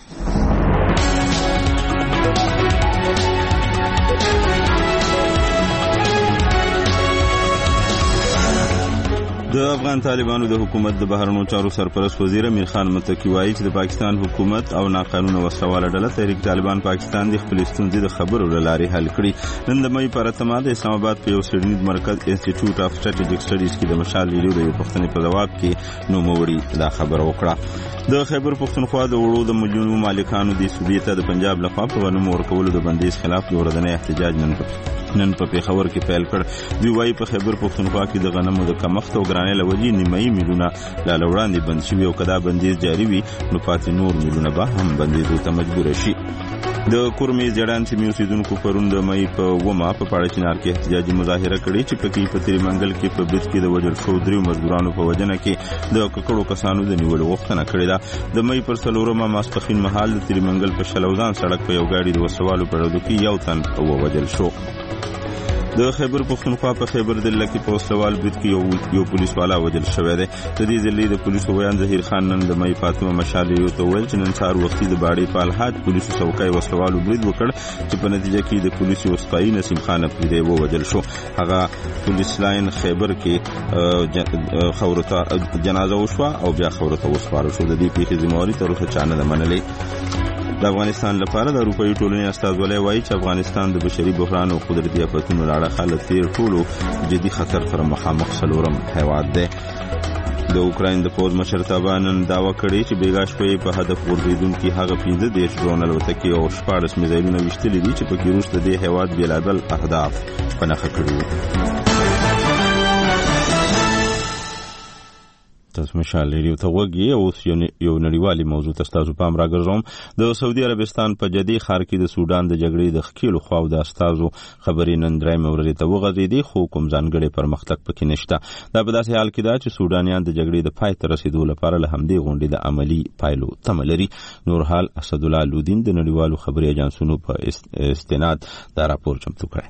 د افغان طالبانو د حکومت د بهرنیو چارو سرپرست وزیر امیر خان متقی وایي چې د پاکستان حکومت او ناقانونه وسله ډله تحریک طالبان پاکستان د خپل ستونزې د خبرو له لارې حل کړي. نن د مې پر اتمه د اسلام آباد په یو څېړنیز مرکز انسټیټیوټ اف سټریټیجیک سټډیز کې د مشال ریډیو د یو پښتني په جواب کې نوموړي دا خبره وکړه. د خیبر پښتونخوا د وړو د مليونو مالکانو د سوبې ته د پنجاب لخوا په غنمو ورکولو د بندیز خلاف د ورځنی احتجاج نن نن په پیښور کې پیل کړ. دوی وايي په خیبر پښتونخوا کې د غنمو د کمښت او ګرانۍ له وجې نیمایي میلیونه لا وړاندې بند شوي او که دا بندیز جاري وي نو پاتې نور میلیونه به هم بندیدو ته مجبوره شي. د کورمې زیړان سیمې اوسېدونکو پرون د مې په اوومه په پاړه چنار کې احتجاجي مظاهره کړې چې پکې په تیرې منګل کې په برج کې د وژل شوو دریو مزدورانو په وژنه کې د ککړو کسانو د نیولو غوښتنه کړې ده. د مې پر څلورمه ماسپښین مهال د تیرې منګل په شلوزان سړک په یو ګاډي د وسوالو په ډزو کې یو تن ووژل شو. د خیبر پښتونخوا په خیبر دله کې په وسلوال برید کې یو یو پولیس والا وژل شوی دی. د دې ضلعې د پولیسو ویان ظهیر خان نن د مې فاطمه مشال ریډیو ته وویل چې نن سهار وختي د باړې په الحاج پولیسو څوکۍ وسلوالو برید وکړ چې په نتیجه کې د پولیسو وسپایي نسیم خان افریدی ووژل شو. هغه پولیس لاین خیبر کې خورته جنازه وشوه او بیا خورته وسپارل شو. د دې پیښې ذمہواري تر اوسه چا نه ده منلې. د افغانستان لپاره د اروپایي ټولنې استازولۍ وایي چې افغانستان د بشري بحران او قدرتي آفتونو له اړخه له تیر ټولو جدي خطر سره مخامخ څلورم هیواد دی. د اوکراین د پوځ مشرتابه نن دعوه کړې چې بېګا شپې په هدف غورځېدونکي هغه پنځه دېرش ډرون الوتکې او شپاړس میزایلونه ویشتلي دي چې پکې روس د دې هیواد بېلابېل اهداف په نښه کړي وو. تاسو مشال ریډیو ته وګورئ. اوس یو نړیوالي موضوع ته تاسو پام راګرځوم. د سعودي عربستان په جدي ښار کې د سودان د جګړې د ښکېلو خواو د استازو خبرې نن درېیمه ورځ ته وغځېدې خو کوم ځانګړی پرمختګ پکې نشته. دا په داسې حال کې ده چې سودانیان د جګړې د پای ته رسېدو لپاره له همدې غونډې د عملي پایلو تمه لري. نورحال اسدالله لودین د نړیوالو خبري اجانسونو په استناد دا راپور چمتو کړی.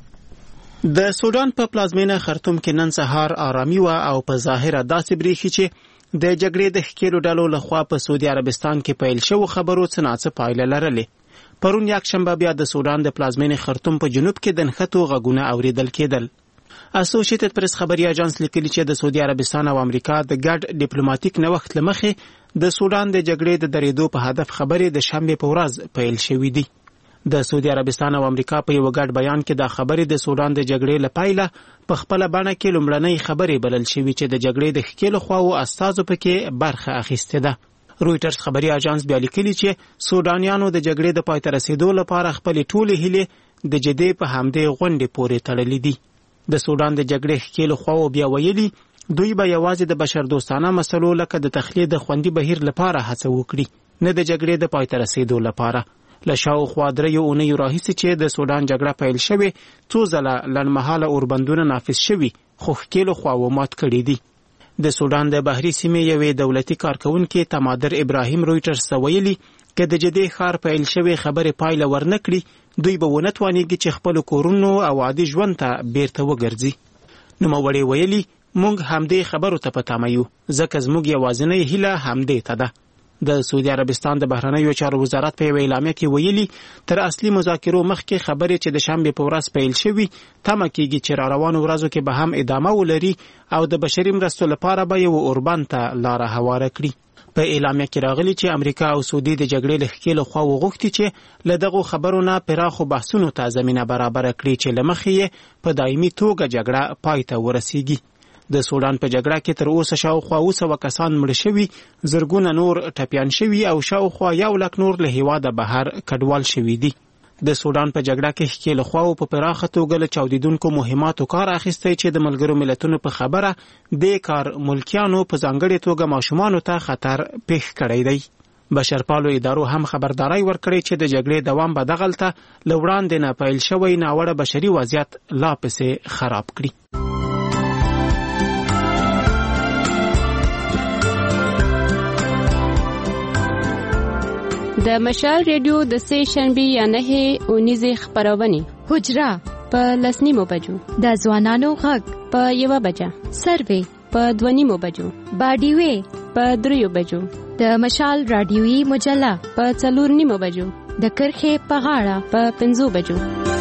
د سودان په پلازمینه خرطوم کې نن سهار آرامي و او په ظاهره داسې بریښي چې د جګړې د ښکېلو ډلو لخوا په سعودي عربستان کې پیل شوو خبرو څه ناڅه پایله لرلې. پرون یکشنبه بیا د سودان د پلازمینې خرطوم په جنوب کې د نښتو غږونه اوریدل کېدل. اسوسییټډ پریس خبري اژانس لیکلي چې د سعودي عربستان او امریکا د ګډ ډیپلوماټیک نوښت لمخې د سودان د جګړې د درېدو په هدف خبرې د شنبه په ورځ پیل شوې دي. د سعودي عربستان او امریکا په یو ګډ بیان کې د خبرې د سودان د جګړې لپاره په خپل باندې کې لومړنۍ خبرې بلل شوې چې د جګړې د ښکېلو خواو استازو پکې برخه اخیسته ده. رويټرز خبري اژانس بیا لیکلي چې سودانیانو د جګړې د پای ته رسیدو لپاره خپل ټولې هیلې د جدي په همدې غونډې پورې تړلې دي. د سودان د جګړې ښکېلو خواو بیا ویلي دوی به یوازې د بشردوستانه مسلو لکه د تخلیه د خوندي بهیر لپاره هڅه وکړي نه د جګړې د پای ته رسیدو لپاره. له شاوخوا دریو اونیو راهیسې چې د سودان جګړه پیل شوې څو ځله لنډمهاله اوربندونه نافذ شوي خو ښکېلو خواو مات کړي دي. د سودان د بحري سیمې یوې دولتي کارکونکي تمادر ابراهیم رويټرز ته ویلي که د جدي ښار پیل شوې خبرې پایله ورنه کړي دوی به ونه توانېږي چې خپل کورونو او عادي ژوند ته بیرته وګرځي. نوموړي ویلي موږ همدې خبرو ته په تمه یو ځکه زموږ یوازینۍ هیله همدې ته ده. د سعودي عربستان د بهرنیو چارو وزارت په یو اعلامیه کې ویلي تر اصلي مذاکرو مخکې خبرې چې د شنبه په ورځ پیل شوي تمه کېږي چې را روانو ورځو کې به هم ادامه ولري او د بشري مرستو لپاره به یو اوربند ته لاره هواره کړي. په اعلامیه کې راغلي چې امریکا او سعودي د جګړې له ښکېلو خوا وغوښتي چې له دغو خبرو نه پراخو بحثونو ته زمینه برابره کړي چې له مخې یې په دایمي توګه جګړه پای ته ورسیږي. د سودان په جګړه کې تر اوسه شاوخوا اوه سوه کسان مړه شوي، زرګونه نور ټپیان شوي او شاوخوا یو لک نور له هېواده بهر کډوال شوي دي. د سودان په جګړه کې ښکېلو خواو په پراخه توګه له چاودېدونکو مهماتو کار اخیستی چې د ملګرو ملتونو په خبره دې کار ملکیانو په ځانګړې توګه ماشومانو ته خطر پیښ کړی دی. بشرپالو ادارو هم خبرداري ورکړې چې د جګړې دوام به دغلته له وړاندې نه پیل شوی ناوړه بشري وضعیت لا پسې خراب کړي. د مشال ریډیو د سه شنبه یا نه اونیزه خبرونه حجرا په لسنیمو بجو، د ځوانانو غږ په یو بجه، سروي په دونیمو بجو، باډیوي په دریو بجو، د مشال رادیوي مجله په څلور نیمو بجو، د کرخې په غاړه په پنځو بجو.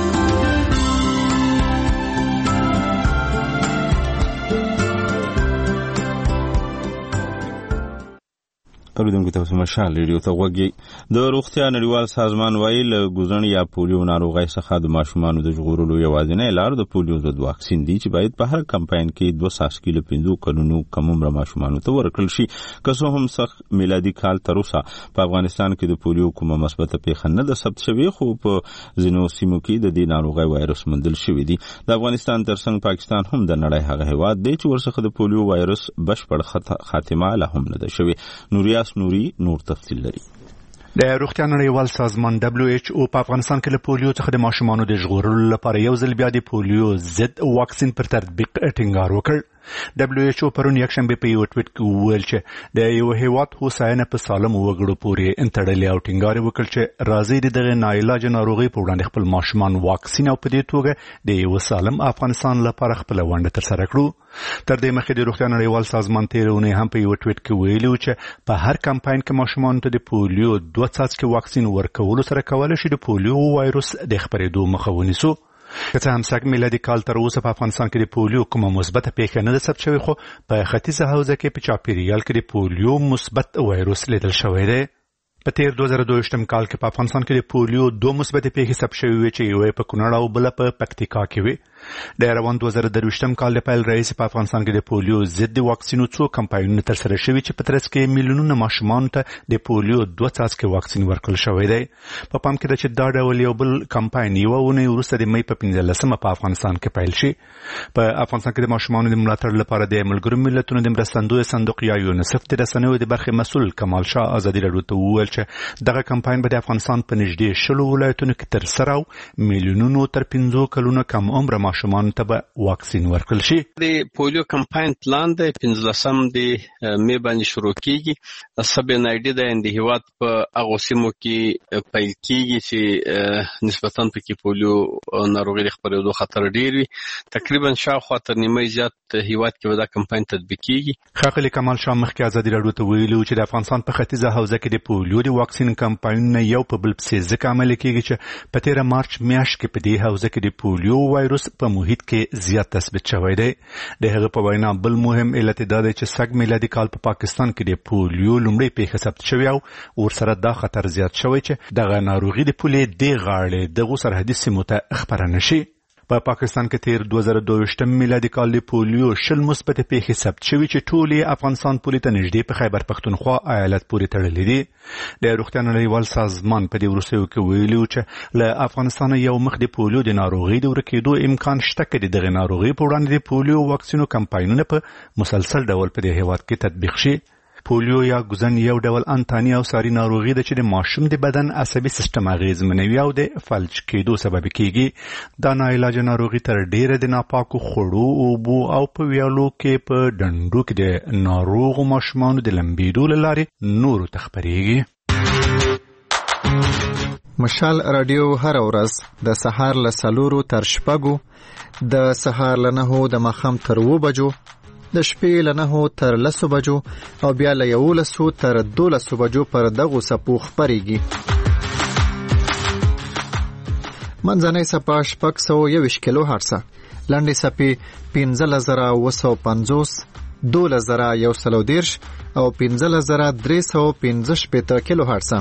اوریدونکو تاسو مشال ریډیو ته غوږی. د روغتیا نړیوال سازمان وایي له ګوزن یا پولیو ناروغۍ څخه د ماشومانو د ژغورلو یوازینۍ لار د پولیو ضد واکسین دی چې باید په هر کمپاین کې دوه څاڅکي له پنځو کلونو کم عمره ماشومانو ته ورکړل شي. که څه هم سخت میلادي کال تر اوسه په افغانستان کې د پولیو کومه مثبته پیښه نه ده ثبت شوې، خو په ځینو سیمو کې د دې ناروغۍ وایرس موندل شوی دی. د افغانستان ترڅنګ پاکستان هم د نړۍ هغه هیواد دی چې ورڅخه د پولیو وایرس بشپړ خاتمه لا هم نه ده شوې. نوریا نوري نور تفصیل لري. د روغتیا نړیوال سازمان دبليو ایچ او په افغانستان کې له پولیو څخه د ماشومانو د ژغورلو لپاره یو ځل بیا د پولیو ضد واکسین پر تطبیق ټینګار وکړ. دبليو ایچ او پرون یکشنبه په یو ټویټ کې وویل چې د یو هیواد هوساینه په سالم وګړو پورې انتړلې او ټینګار وکړ چې راځي د دغه ناعلاج ناروغي په وړاندې خپل ماشومان واکسین او په دې توګه د یو سالم افغانستان لپاره خپل ونډه ترسره کړو. تر دې مخکې د روغتیا نړیوال سازمان تیرونه هم په یو ټویټ کې ویلي چې په هر کمپاین کې ماشومان ته د پولیو دوه څاڅکي واکسین ورکولو سره کولای شي د پولیو وایرس د خپرېدو مخه ونیسو. که څه هم سږ میلادي کال تر اوسه په افغانستان کې د پولیو کومه مثبته پیښه نه ده ثبت شوې، خو په ختیځه حوزه کې په چاپیریال کې د پولیو مثبت وایرس لیدل شوی دی. په تیر دوه زره دوه کال کې په افغانستان کې د پولیو دوه مثبتې پیښې ثبت شوې وې چې یوه په کونړ او بله په پکتیکا کې وې. د روان دوه زره درویشتم کال د پیل راهیسې په افغانستان کې د پولیو ضد د واکسینو څو کمپاینونه ترسره شوي چې په ترڅ کې میلیونونه ماشومانو ته د پولیو دوه څاڅکي واکسین ورکړل شوی دی. په پام کې ده چې دا ډول یو بل کمپاین یوه اونۍ وروسته د مۍ په پنځلسمه په افغانستان کې پیل شي. په افغانستان کې د ماشومانو د ملاتړ لپاره د ملګرو ملتونو د مرستندوی صندوق یا یونیسف د رسنیو د برخې مسؤل کمال شاه ازادي راډیو ته وویل چې دغه کمپاین به د افغانستان په نږدې شلو ولایتونو کې ترسره او میلیونونو تر پنځو کلونو کم عمره ماشومانو ته به واکسین ورکړل شي. د پولیو کمپاین پلان د پنځلسم د مې باندې شروع کیږي. سب ان آی ډي د اند هیواد په هغه سیمو کې پیل کیږي چې نسبتاً پکې پولیو ناروغي خپرېدو خطر ډیر وي. تقریبا شاوخوا تر نیمه زیات هیواد کې دا کمپاین تطبیق کیږي. ښاغلي کمال شاه مخکې ازادي راډیو ته ویلي چې د افغانستان په ختیځه حوزه کې د پولیو د واکسین کمپاینونه یو په بل پسې ځکه عملي کیږي چې په تیره مارچ میاشت کې په دې حوزه کې د پولیو وایرس په محیط کې زیات تثبیت شوی دی. د هغه په وینا بل مهم علت دا دی چې سږ میلادي کال په پاکستان کې د پولیو لومړی پیښه ثبت شوې او ورسره دا خطر زیات شوی چې دغه ناروغي د پولې د غاړې دغه سرحدي سیمو ته خپره نشي. په پاکستان کې تیر دوه زره دوه میلادي کال د پولیو شل مثبت پیښې ثبت شوي چې ټولې افغانستان پولې ته نږدې په خیبر پښتونخوا ایالت پورې تړلې دي. د روغتیا نړیوال سازمان په دې وروستیو کې ویلي چې له افغانستان یو مخ د پولیو د ناروغۍ د ورکېدو امکان شته چې دغه ناروغۍ په وړاندې د پولیو واکسینو کمپاینونه په مسلسل ډول په دې هیواد کې تطبیق شي. پولیو یا ګوزن یو ډول انتاني او ساري ناروغي ده چې د ماشوم د بدن عصبي سیستم اغېزمنوي او د فلج کېدو سبب کیږي. دا ناعلاجه ناروغي تر ډیره د ناپاکو خوړو، اوبو او په ویالو کې په ډنډو کې د ناروغو ماشومانو د لمبېدو له لارې نورو ته خپرېږي. مشال رادیو هر ورځ د سهار له څلورو تر شپږو، د سهار له نهو د ماښام تر اووه بجو، د شپې له نهو تر لسو بجو او بیا له یولسو تر دولسو بجو پر دغو څپو خپرېږي. منځنۍ څپه شپږ سوه یوویشت کیلو هرڅه، لنډې څپې پنځلس زره اوه سوه پنځوس دوله زره یو سلو دیرش او پنځله زره درې سوه پنځه شپېته کیلو هرټز.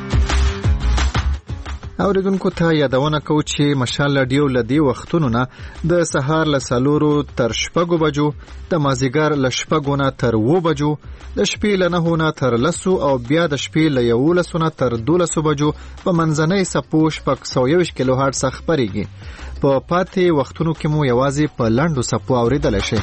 اوریدونکو ته یادونه کوو چې مشال رادیو له دې وختونو نه د سهار له څلورو تر شپږو بجو، د مازدیګر له شپږو نه تر اووه بجو، د شپې له نهو نه تر لسو او بیا د شپې له یولسو نه تر دولسو بجو په منځنۍ څپو شپږ سوه یوویشت کیلو هرټز خپرېږي. په پاتې وختونو کې مو یوازې په لنډو څپو اورېدلی شئ.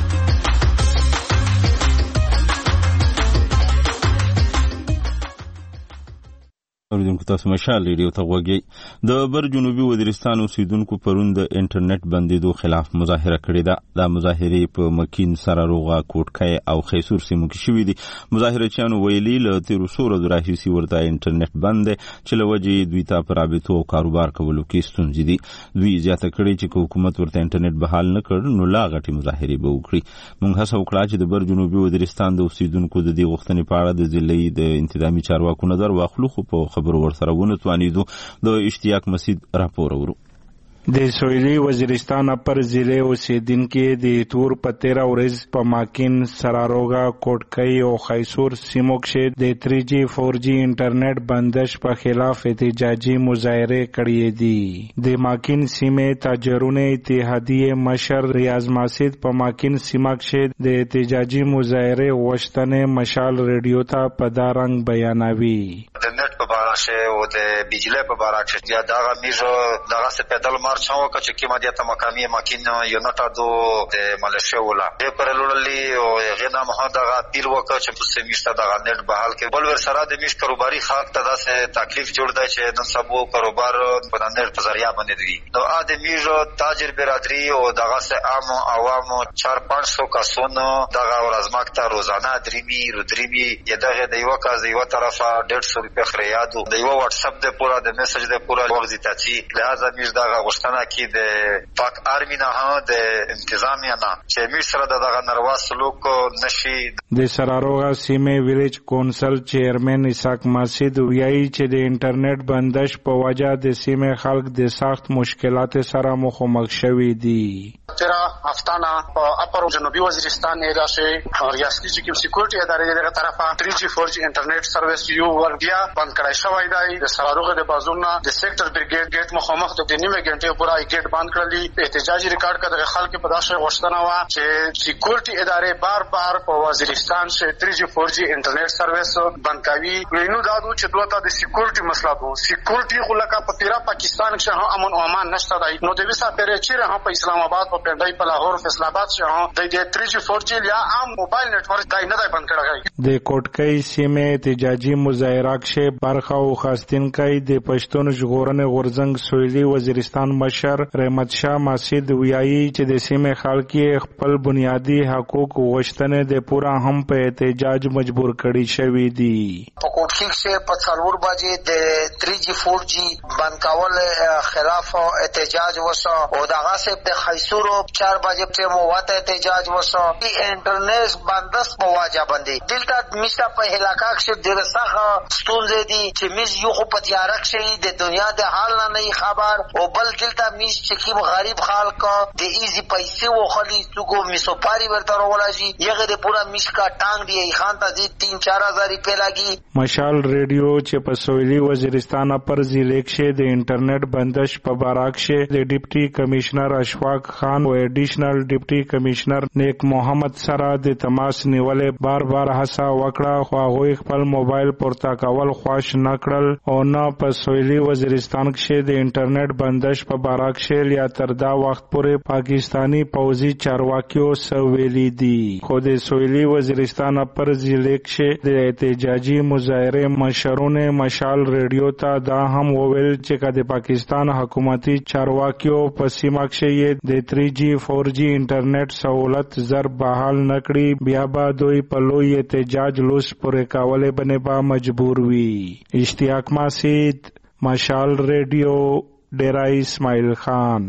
اوریدونکو تاسو مشال ریډیو ته غوږی. د بر جنوبي وزیرستان اوسیدونکو پرون د انټرنیټ بندیدو خلاف مظاهره کړې ده. دا مظاهرې په مکین، سراروغه، کوټکۍ او خیسور سیمو کې شوې دي. مظاهرچیانو ویلي له تیرو څو ورځو راهیسې ورته انټرنیټ بند دی چې له وجې دوی ته په رابطو او کاروبار کولو کې ستونزې دي. دوی زیاته کړې چې که حکومت ورته انټرنیټ بحال نه کړ نو لا غټې مظاهرې به وکړي. موږ هڅه وکړه چې د بر جنوبي وزیرستان د اوسیدونکو د دې غوښتنې په اړه د ضلعي د انتظامي چارواکو نظر واخلو، خو په خبرو ورسره ونه توانېدو. د اشتیاق مسید راپور اورو. د سویلي وزیرستان اپر ضلع اوسیدونکو د تور په تیره ورځ په ماکین، سراروغه، کوټکۍ او خیسور سیمو کې د تھری جی فور جی انټرنیټ بندش په خلاف احتجاجي مظاهرې کړې دي. د ماکین سیمې تاجرونو اتحادیې مشر ریاض ماسید په ماکین سیمه کې د احتجاجي مظاهرې غوښتنې مشال ریډیو ته په دا رنګ بیانوي. د نت په باره کې او د بجلی په باره کې یا دا میجو دغه څه پیدل مارچ هو چې کیما د تمکامي ماکین یو نټا دو د مالشیا ولا د پرلوللی او غنا مه دغه پیر وک چې په سیمشته دغه نت بحال کې بل ور سره د میش کاروباري خلک ته داسه تکلیف جوړ دی چې نن سبو کاروبار په نت په ذریعہ باندې دی. نو ا د میجو تاجر برادری او دغه سه عام عوام چار پنځه سو کسونو دغه ورځمک ته روزانه دریمی رودریمی یدغه د یو کاز د یو طرفه ډېر سو په خریادو د یو واتس اپ د پورا د میسج د پورا وغزي تاچی لہذا میش دغه غشتنه کې د پاک آرمی نه ها د انتظامیه نه چې میش سره دغه ناروا سلوک نشي. د سراروغه سیمې ویلیج کونسل چیرمن اسحاق ماسید ویایي چې د انټرنیټ بندش په وجه د سیمې خلک د سخت مشکلات سره مخامخ شوي دي. تیرا هفتانه په اپر جنوبي وزیرستان ایریا کې ریاستي چې سکیورټي ادارې دغه طرفه تھری جی فور جی انټرنیټ سرویس یو ورګیا بند کړای شوی دی. د سراروغه د بازارونو د سېکټر برګیډ ګیټ مخامخ د نیمه غنټه پورا ګیټ بند کړلی. احتجاجي ریکارډ کړه د خلکو په داسې غوښتنه وا چې سکیورټي ادارې بار بار په وزیرستان کې تھری جی فور جی انټرنیټ سرویس بند کوي. وینو دا د چې دوته د سکیورټي مسله وو سکیورټي خلکا په تیرا پاکستان کې هم امن او امان نشته دی. نو د وسه پرې چې هم په اسلام آباد په پندای په لاهور فیصل آباد کې هم د تھری جی فور جی یا عام موبایل نتورک دای نه دی بند کړی. د کوټکۍ سیمې احتجاجي مظاهره کې برخه او خاستینکای د پښتون ژغورنې غورځنګ سویلي وزیرستان مشر رحمت شاه ماسید ویایي چې د سیمې خلک خپل بنیادی حقوق غوښتنې د پورا هم په احتجاج مجبور کړي شوی دي. په کوټکۍ کې په څلور بجې د تھری جی فور جی بند کول خلاف احتجاج وشو او دغه سه د خیسورو چار بجې ته مو واته احتجاج وشو. انټرنیټ بندس په واجب باندې دلته میشته په علاقہ کې ډېر سخت ستونزې دي چې میز یو خو په تیار کې د دنیا د حال نه خبر او بل دلته میز چې کوم غریب خلک د ایزي پیسې وخلی څوک میسو پاری ورته راولای یغه د پورا میش کا ټانګ دی خان ته دي تین چار هزار روپے لګي. مشال ریډیو چې په سویلي وزیرستان پر ضلع کې د انټرنیټ بندش په باره کې د ډیپټي کمشنر اشفاق خان او ایډیشنل ډیپټي کمشنر نیک محمد سره د تماس نیولې بار بار هڅه وکړه خو هغه خپل موبایل پورته کول خوښ نه کړل او نه په سویلي وزیرستان کې د انټرنیټ بندش په باره کې یا تر دا وخت پورې پاکستانی پوځي چارواکیو سویلي دي. خو د سویلي وزیرستان پر ضلع کې د احتجاجي مظاهرې مشرونه مشال ریډیو ته دا هم وویل چې د پاکستان حکومتي چارواکیو په سیمه کې د تھری جی فور جی انټرنیټ سہولت زر بحال نکړي بیا به دوی په لوی احتجاج لوس پورې کولې باندې به مجبور وي. اشتیاق مسید مشال ریډیو ډیرا اسماعیل خان.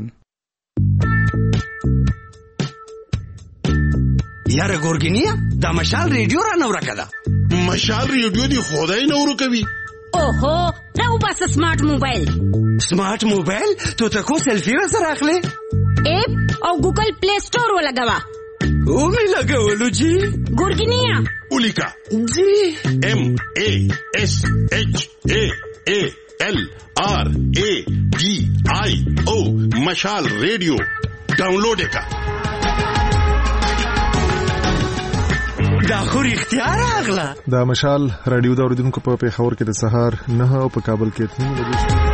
یاره ګورګینیا دا مشال ریډیو را نو راکړه. مشال ریډیو دی خدای نو ورکوي. اوهو راو بس سمارټ موبایل. سمارټ موبایل تو تکو سیلفي سره اخلي. اپ او ګوګل پلی سٹور ولګوا. اومې لګولو جی ګورګینیا ولیکا جی ام ا اس اچ ا ا ال آر ا ډي آی او مشال ریډیو ډاونلوډ کا دا خو رښتیا راغله. دا مشال رادیو د اوریدونکو په پیښور کې د سهار نه او په کابل کې اته بجې.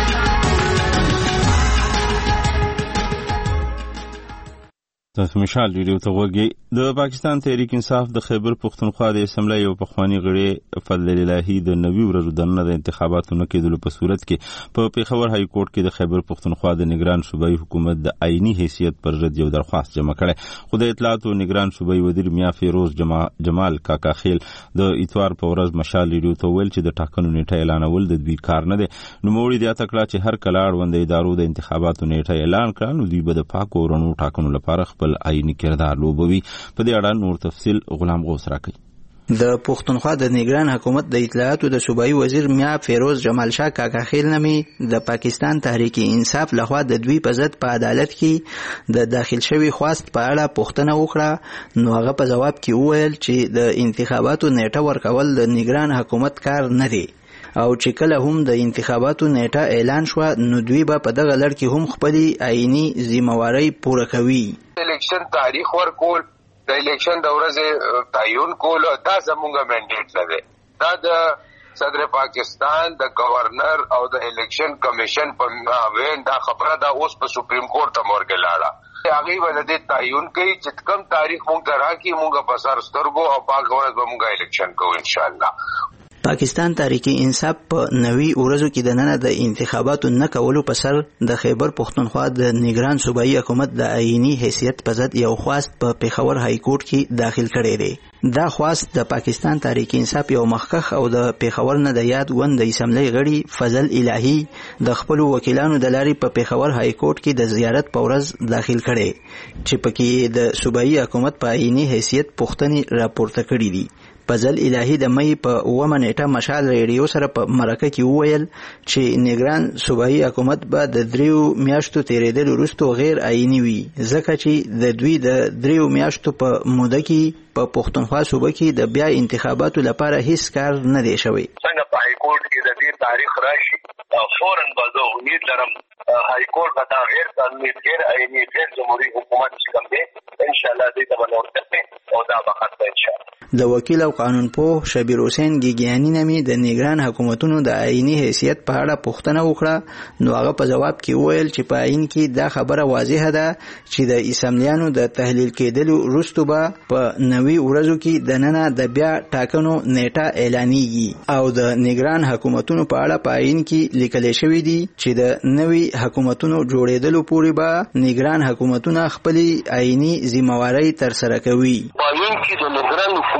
تاسو مشال ریډیو ته وګورئ. د پاکستان تحریک انصاف د خیبر پختونخوا د اسمبلی یو پخوانی غړي فضل الهی د نوي ورځو دننه د انتخاباتو نه کېدلو په صورت کې په پیښور های کورټ کې د خیبر پختونخوا د نگران صوبایي حکومت د آئینی حیثیت پر ضد یو درخواست جمع کړي. خو د اطلاعات او نگران صوبایي وزیر میا فیروز جمال کاکا خیل د اتوار په ورځ مشال ریډیو ته ویل چې د ټاکنو نیټه اعلانول د دوی کار نه دی. نوموړي د اتکړه چې هر کله اړوند ادارو د انتخاباتو نیټه اعلان کړي نو دوی به د پاکو ورونو ټاکنو لپاره خپل آئینی کردار لوبوي. په دې اړه نور تفصیل غلام غوث راکړي. د پښتونخوا د نگران حکومت د اطلاعاتو د صوبایي وزیر میا فیروز جمال شاه کاکا خیل نمی د پاکستان تحریک انصاف لخوا د دوی په ضد په عدالت کې د داخل شوی خواست په اړه پوښتنه وکړه. نو هغه په جواب کې وویل چې د انتخاباتو نیټه ورکول د نگران حکومت کار نه دی او چې کله هم د انتخاباتو نیټه اعلان شو نو دوی به په دغه لړ کې هم خپل آئینی ذمہواری پوره کوي. الیکشن تاریخ ورکول د الیکشن د ورځې تعین کول دا زموږه منډیټ نه دی. دا د صدر پاکستان د گورنر او د الیکشن کمیشن په وین دا خبره دا اوس په سپریم کورټ ته مورګه لاړه. هغه ولدي تعین کوي چې کوم تاریخ مونږ راکې مونږ په سر سترګو او پاک ورځ به مونږ الیکشن کوو ان شاء الله. پاکستان تحریک انصاف په نوي ورځو کې د نن د انتخاباتو نه کولو په سر د خیبر پختونخوا د نگران صوبایي حکومت د آئینی حیثیت په ضد یو خواست په پیښور های کورټ کې داخل کړی دی. دا خواست د پاکستان تحریک انصاف یو مخکخ او د پیښور نه د یاد غوند د اسمبلی غړي فضل الهی د خپل وکیلانو د لارې په پیښور های کورټ کې د زیارت په ورځ داخل کړي چې پکې د صوبایي حکومت په آئینی حیثیت پوښتنې راپورته کړې دي. فضل الهی د مې په اومه نیټه مشال ریډیو سره په مرکه کې وویل چې نگران صوبایي حکومت به د دریو میاشتو تیرېدل وروسته غیر آئینی وي ځکه چې د دوی د دریو میاشتو په موده کې په پښتونخوا صوبه کې د بیا انتخاباتو لپاره هیڅ کار نه دی شوی. څنګه په های کورټ کې د دې تاریخ راشي فورن به زه امید لرم های کورټ به دا غیر قانوني غیر آئینی غیر جمهوریت حکومت چې کوم دی ان شاء الله دې ته به نور کوي او دا به ختم ان شاء الله. د وکیل او قانون پوه شبیر حسین ګیګیانی نمی د نگران حکومتونو د آئینی حیثیت په اړه پوښتنه وکړه. نو هغه په جواب کې وویل چې په آئین کې دا خبره واضحه ده چې د اسمبلیانو د تحلیل کېدلو وروسته به په نوي ورځو کې د نن د بیا ټاکنو نیټه اعلانېږي او د نگران حکومتونو په اړه په آئین کې لیکل شوی دی چې د نوي حکومتونو جوړېدلو پورې به نگران حکومتونه خپل آئینی ذمہواری تر سره کوي. آئین کې د نگران حکومت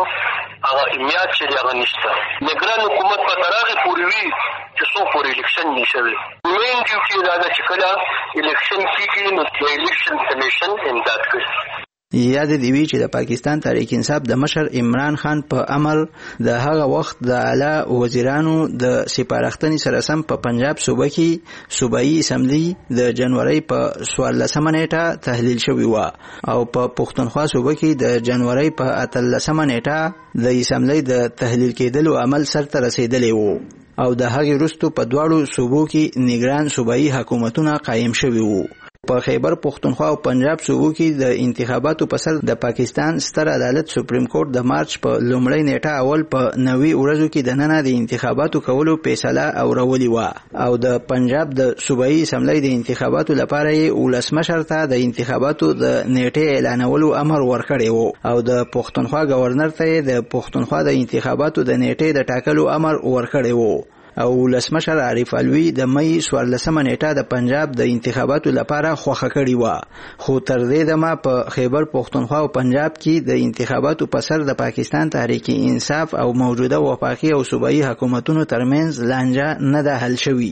هغه امیات چې هغه نشته. نگران حکومت په تراغه پوری وی چې څو پورې الیکشن نشوي. مین ډیوټي دا چې کله الیکشن کیږي نو د الیکشن کمیشن امداد کوي. یاد دی وی چې د پاکستان تحریک انصاف د مشر عمران خان په امر د هغه وخت د اعلی وزیرانو د سپارښتنې سره سم په پنجاب صوبه کې صوبایي اسمبلی د جنوري په څوارلسمه نیټه تحلیل شوی و او په پښتونخوا صوبه کې د جنوري په اتلسمه نیټه د اسمبلی د تحلیل کېدلو عمل سرته رسیدلی و او د هغې وروسته په دواړو صوبو کې نگران صوبایي حکومتونه قایم شوي وو. په خیبر پختونخوا او پنجاب صوبو کې د انتخاباتو په سر د پاکستان ستر عدالت سپریم کورټ د مارچ په لومړۍ نیټه اول په نوي ورځو کې د نن د انتخاباتو کولو فیصله اورولې و او د پنجاب د صوبایي اسمبلی د انتخاباتو لپاره یې ولسمشر ته د انتخاباتو د نیټې اعلانولو امر ورکړی و او د پښتونخوا گورنر ته د پښتونخوا د انتخاباتو د نیټې د ټاکلو امر ورکړی و او ولسمشر عارف علوی د مې څوارلسمه نیټه د پنجاب د انتخاباتو لپاره خوښه کړې و. خو تر دې دمه په خیبر پښتونخوا او پنجاب کې د انتخاباتو په سر د پاکستان تحریک انصاف او موجوده وفاقي او صوبایي حکومتونو ترمنځ لانجه نه ده حل شوې.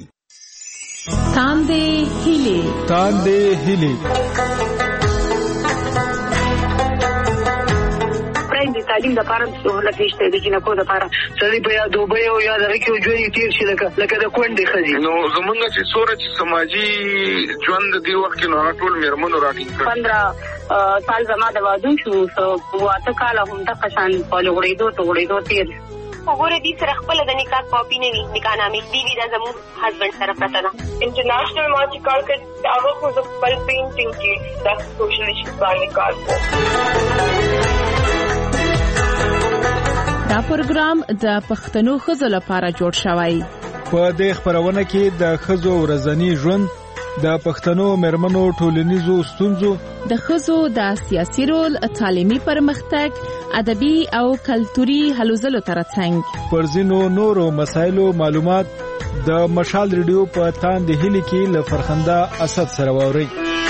تاندې هیلې تاندې هیلې تعلیم د پاره سہولت نشته د جنکو د پاره سړي په یا دوبه او یا د کې ژوند تیر شي لکه لکه د کونډې خزي نو زمونږ چې سوره چې سماجی ژوند دی وخت کې نو ټول میرمنو راټینګ پندرہ سال زما د وادو شو سو واته کال هم د قشان په لغړېدو ته غړېدو تیر وګوره دې سره خپل د نکاح کاپی نه وي نکاح نامې دی وی دا زموږ هسبند سره پته ده انټرنیشنل ما چې کار کړ هغه خو د خپل پینټینګ کې د سوشل ایشوز باندې کار کوي. دا پروګرام د پښتنو ښځو لپاره جوړ شوی. په دې خبرونه کې د ښځو ورځنی ژوند، د پښتنو مېرمنو ټولنیزو ستونزو، د ښځو د سیاسي رول، تعلیمي پرمختګ، ادبي او کلتوري هلو ځلو ترڅنګ پر ځینو نورو مسایلو معلومات د مشال ریډیو په تاندې هلي کې له فرخنده اسد سره واوري.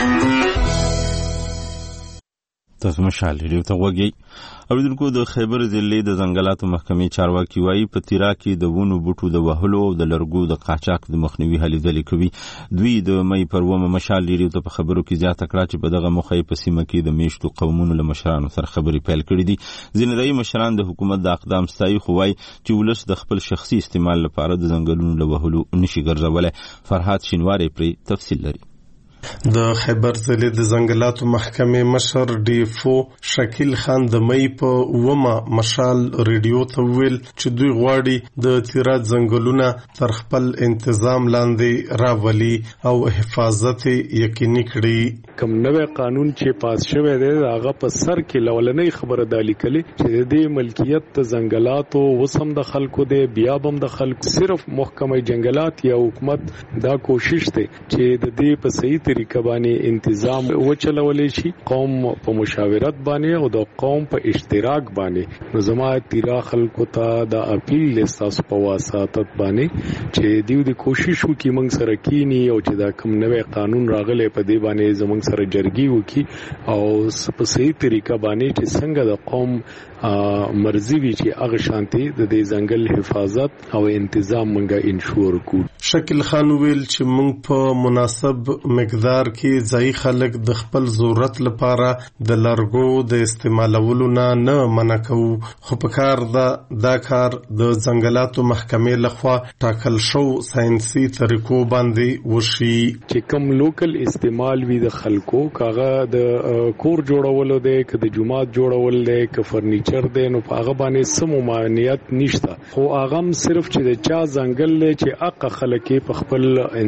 تاسو مشال ریډیو ته وګورئ. اوریدونکو د خیبر ضلع د ځنګلاتو محکمې چارواکي وایي په تیرا کې د ونو بوټو د وهلو او د لرګو د قاچاق د مخنیوي هلې ځلې کوي. دوی د مې پر اوومه مشال ریډیو ته په خبرو کې زیاته کړه چې په دغه موخه یې په سیمه کې د میشتو قومونو له مشرانو سره خبرې پیل کړې دي. ځینې ځایي مشران د حکومت د اقدام ستایي خو وایي چې ولس د خپل شخصي استعمال لپاره د ځنګلونو له وهلو نشي ګرځولی. فرهاد شینواری پرې تفصیل لري. د خیبر ضلع د ځنګلاتو محکمې مشر ډي فو شکیل خان د مې په اومه مشال ریډیو ته ویل چې دوی غواړي د تیرا ځنګلونه تر خپل انتظام لاندې راولي او حفاظت یقیني کړي. کوم نوې قانون چې پاس شوی دی هغه په سر کې لولنۍ خبره د لیکلي چې د ملکیت د ځنګلاتو وسم د خلکو دی، بیا بم د خلکو صرف محکمه جنگلات یا حکومت دا کوشش دی چې د دې په صحیح طریقه باندې انتظام وچلولې شي، قوم په مشاورت باندې او د قوم په اشتراک باندې. نو زما تیرا خلکو ته د اپیل لستاس په واسطت باندې چې دیو د کوشش وکي موږ سره کینی او چې دا کوم نوې قانون راغلی په دې باندې زموږ سره جرګي وکي او په صحیح طریقه باندې چې څنګه د قوم مرزي وي چې هغه شانتي د دې ځنګل حفاظت او انتظام موږ انشور کو. شکیل خان ویل چې موږ په مناسب مقدار کې ځای خلک د خپل ضرورت لپاره د لرګو د استعمالولو نه نه منع کوو، خو په کار دا دا کار د ځنګلاتو محکمې لخوا ټاکل شو ساينسي طریقو باندې وشي چې کوم لوکل استعمال وي د خلکو، کاغه د کور جوړولو دی، که د جماعت جوړول دی، که فرنیچر دی، نو په هغه باندې سم ممانعت نشته. خو هغه صرف چې د چا ځنګل دی چې اقا خلک په خپل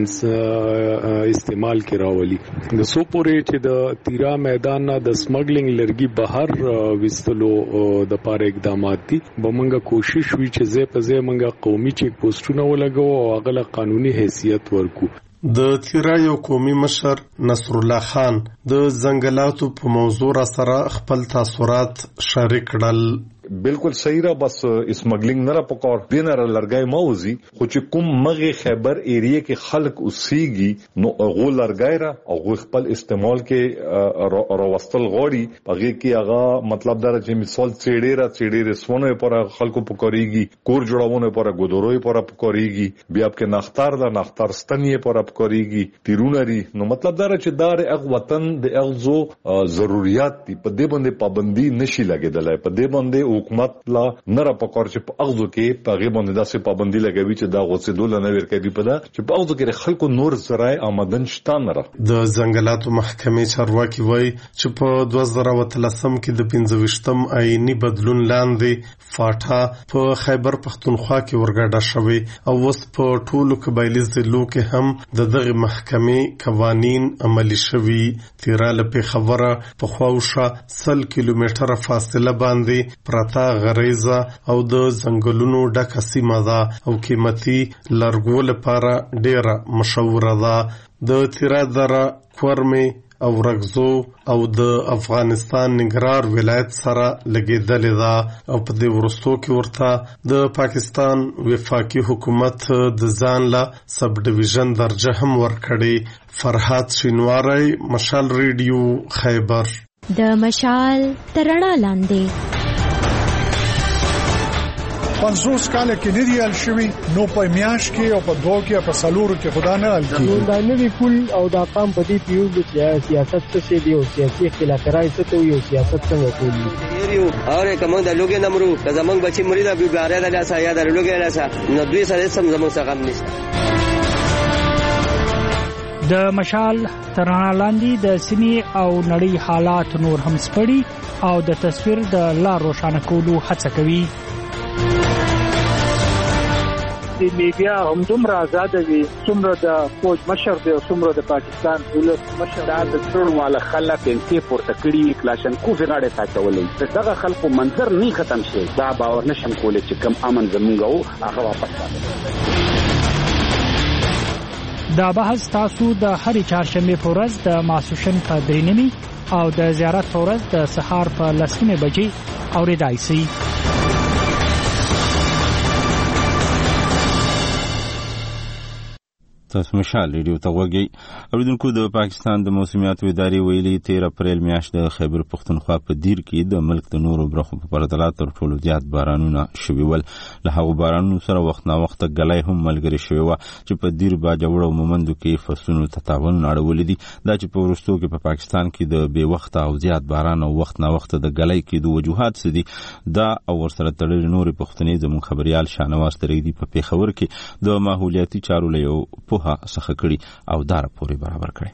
استعمال کې راولي. د سو پورې چې د تیرا میدان نه د سمګلینګ لرګي بهر وستلو د پاره اقدامات دي. بمنګه کوشش وی چې زه په زه منګه قومي چیک پوسټونه ولګو او هغه قانوني حیثیت ورکو. د تیرا یو قومي مشر نصر الله خان د ځنګلاتو په موضوع سره خپل تاثرات شریک کړل. بالکل صحیح را، بس اسمګلینګ نه را پکور دین را لرګای موزي خو چې کوم مغه خیبر ایریا کې خلک اوسېږي نو هغه لرګای را او خپل استعمال کې راوستل غوړي هغه کې هغه مطلب دا چې مثال چېډې را چېډې رسونه پر خلکو پکوريږي، کور جوړونه پر ګودروي پر پکوريږي، بیا په نختار دا نختار ستنې پر پکوريږي، تیرونري. نو مطلب دا چې دار اغ وطن د اغزو ضرورت دي، په دې باندې پابندي نشي لګیدلای، په دې باندې حکومت لا نه را پکور چې په اغزو کې په غي باندې داسې پابندي لګوي چې دا غوڅې دوله نه ورکړي په دا چې په اغزو کې خلکو نور ذرای آمدن شته نه را. د ځنګلاتو محکمې چارواکي وایي چې په دوه زره اتلسم کې د پنځه ویشتم آئینی بدلون لاندې فاټا په خیبر پښتونخوا کې ورګډه شوی او اوس په ټولو قبایلی ضلعو کې هم د دغه محکمې قوانین عملي شوي. تیرا له خبره په خواوشه سل کیلومتره فاصله باندې پرتا غریزه او د ځنګلونو ډکه سیمه ده او قیمتي لرګو لپاره ډیره مشهوره ده. د تیرا دره، کورمې او رګزو او د افغانستان ننګرهار ولایت سره لګیدلې ده او په دې وروستو کې ورته د پاکستان وفاقي حکومت د ځان له سب ډیویژن درجه هم ورکړي. فرهاد شینواری، مشال ریډیو، خیبر. د مشال ترڼا لاندې پنځوس کال کې نه دی حل شوی نو په میاش کې او په دوه کې په سلورو کې خدا نه حل کیږي. دا نوی پول او دا قام په دې پیو د سیاست څخه دی او سیاسي اختلاف راځي ته یو سیاست څنګه کوي یو اوره کوم د لوګي نمرو که زمونږ بچي مریدا به باره د لاسه یا د لوګي لاسه نو دوی سره سم زمونږ څخه نشته. د مشال ترانه لاندې د سیمې او نړۍ حالات نور هم سپړي او د تصویر د لار روښانه کولو هڅه کوي. د میډیا هم دومره آزاد وي څومره د فوج مشر دی او څومره د پاکستان دولت مشر دا د ټول مال خلک انتي پورته کړي کلاشنکوف غاړه تاچولې دغه خلکو منظر نه ختم شي دا باور نشم کولای چې کم امن زمونږ او هغه واپس راځي. دا بحث تاسو د هرې چهارشنبه په ورځ د ماسوشن په درې نیمې او د زیارت په ورځ د سهار په لسمه بجې اورېدای شئ. تاسو مشال ریډیو ته وګورئ. اوریدونکو د پاکستان د موسمیاتو ادارې ویلي تیر اپریل میاشت د خیبر پختونخوا په دیر کې د ملک د نورو برخو په پرتله تر ټولو زیات بارانونه شوي ول. له هغو بارانونو سره وخت نا وخت ګلۍ هم ملګرې شوې وه چې په دیر باجوړ او مومندو کې فصلونو ته تاوانونه اړولي دي. دا چې په وروستو کې په پاکستان کې د بې وخته او زیات باران او وخت نا وخت د ګلۍ کېدو وجوهات څه دي دا او ورسره تړلې نورې پوښتنې زموږ خبریال شاهنواز ترېږدي په پېښور کې د ماحولیاتي چارو له یو پوهه څخه کړي او دار پورې برابر کړي.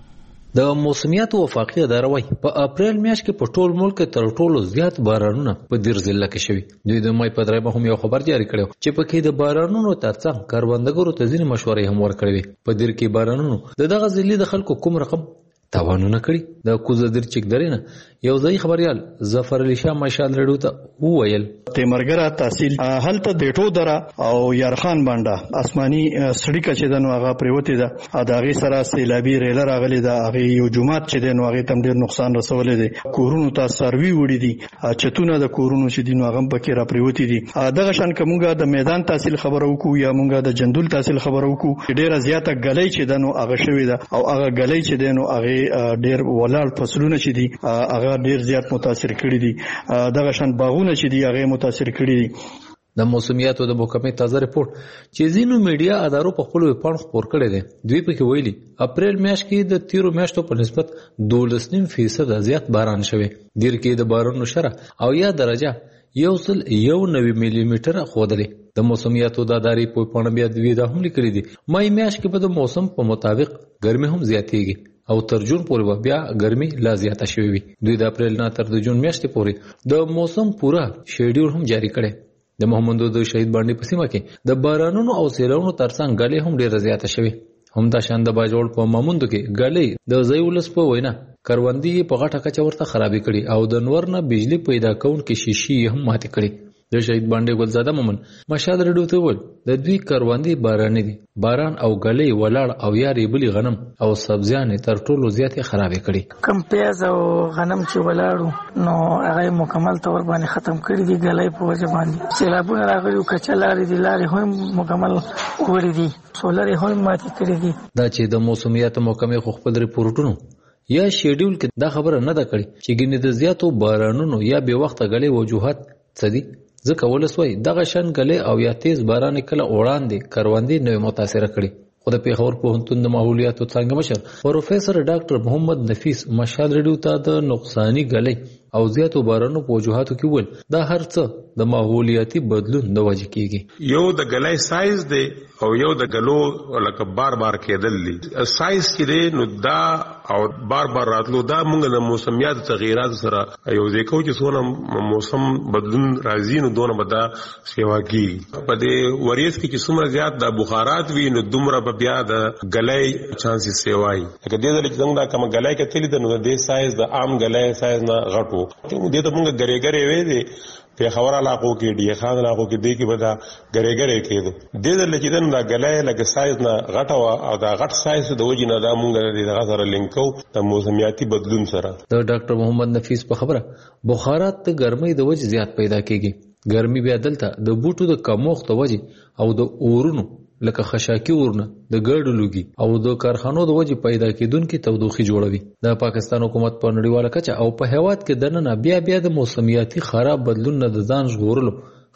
د موسمیاتو وفاقي اداره وايي په اپریل میاشت کې په ټول ملک تر ټولو زیات بارانونه په دیر ضلع کې شوي. دوی د مای په درېیمه هم یو خبر جاری کړی چې په کې د بارانونو ترڅنګ کروندګرو ته ځینې مشورې هم ورکړې. په دیر کې بارانونو د دغه ضلع د خلکو کوم رقم تاوانونه کړي. د کوزدیر چک درینه یو ځای خبريال ظفر علي شاه مشال رډو ته وویل تیمرګرا تحصیل هلته د ټو درا او یارخان باندې آسماني سړی چې دنو هغه پریوتی ده اداغي سره سیلابي ریل راغلي ده هغه یو جمعات چې دنو هغه تم ډیر نقصان رسولې دي. کورونو ته سروي وړي دي چتونه د کورونو چې دینو هغه پکې را پریوتی دي. دغه شان کومګه د میدان تحصیل خبرو کو یا مونږه د جندول تحصیل خبرو کو ډیره زیاته غلۍ چې دنو هغه شوی ده او هغه غلۍ چې دنو هغه ډیر ولاړ فصلونه چې دي هغه ډیر زیات متاثر کړي دي. دغه شان باغونه چې دي هغه متاثر کړي دي. د موسمیاتو د محکمې تازه رپورت چې ځینو میډیا ادارو په خپل ویبپاڼو خپور کړی دی دوی پکې ویلي اپریل میاشت کې د تیرو میاشتو په نسبت دولس نیم فیصد زیات باران شوی. دیر کې د بارانونو شره او یا درجه یو سل یو نوي ملي میټر خوده. د موسمیاتو د ادارې په ویبپاڼه بیا دوی دا هم لیکلي دي مای میاشت کې به د موسم په مطابق ګرمي هم زیاتېږي او تر جون پورې بیا ګرمي لا زیاته شوې وي. دوی د اپریل نه تر د جون میاشتې پورې د موسم پورا شیډول هم جاری کړي. د محمد د شهید باندې په سیمه کې د بارانونو او سیلابونو ترڅنګ غلې هم ډیره زیاته شوې. هم دا شان د باجوړ په ماموندو کې غلې د زیولس په وینا کروندې په غټه کچه ورته خرابې کړي او د نور نه بجلی پیدا کون کې شیشي هم ماتې کړي. د شهید باندې ګلزاده مومن مشاد رډو ته ول د دوی کروندې باران دي باران او غلې ولاړ او یا ریبلی غنم او سبزیان تر ټولو زیاتې خرابې کړي. کم پیاز او غنم چې ولاړو نو هغه مکمل تور باندې ختم کړي دي غلې په وجه باندې. سیلابونه راغلي او کچلاري دي لارې هم مکمل وړي دي سولر هم ماتې کړي دي. دا چې د موسمیاتو محکمې خو خپل ریپورټونو یا شیډول کې دا خبره نه ده کړې چې ګینه د زیاتو بارانونو یا به وخت غلې وجوهات څه دي ځکه ولسوي دغه شان غلې او یا تیز باران کله وړاندې کروندې نوې متاثر کړي. خو د پیښور پوهنتون د ماحولیاتو څنګه مشر پروفیسور ډاکټر محمد نفیس مشال رډیو ته د نقصانی غلې او زیاتو بارانو په وجوهاتو کې ول دا هر څه د ماحولیاتي بدلون د وجې کېږي. یو د غلې سایز دی او یو د غلو لکه بار بار کېدل دي. سایز کې دی نو دا او بار بار راتلو دا موږ د موسمیاتو تغیرات سره یو ځکه چې څونه موسم بدلون راځي نو دونه بدا سیوا کیږي. په دې وریځ کې چې څومره زیات د بخارات وي نو دومره بیا د غلې چانسز سیوای. لکه دې ځل چې څنګه کوم غلې کې تللی د نو د سایز د عام غلې سایز نه غټو دې ته موږ غری غری وې دي په خبر علاقو کې ډی خان علاقو کې دی کې بدا غری غری کېدو دې دل چې دن دا غلې لکه سایز نه غټه او دا غټ سایز د وجې نه دا مونږ دغه سره لینکو د موسمیاتي بدلون سره. د ډاکټر محمد نفیس په خبره بخارات د ګرمۍ د وجې زیات پیدا کېږي. ګرمي بیا دلته د بوټو د کموخت وجې او د اورونو لکه خشاکی ورنه د ګړډو لوګي او د کارخانو د وجې پیدا کېدونکې تودوخي جوړوي. د پاکستان حکومت په نړیواله کچه او په هیواد کې دننه بیا بیا د موسمیاتي خراب بدلون نه د ځان ژغورلو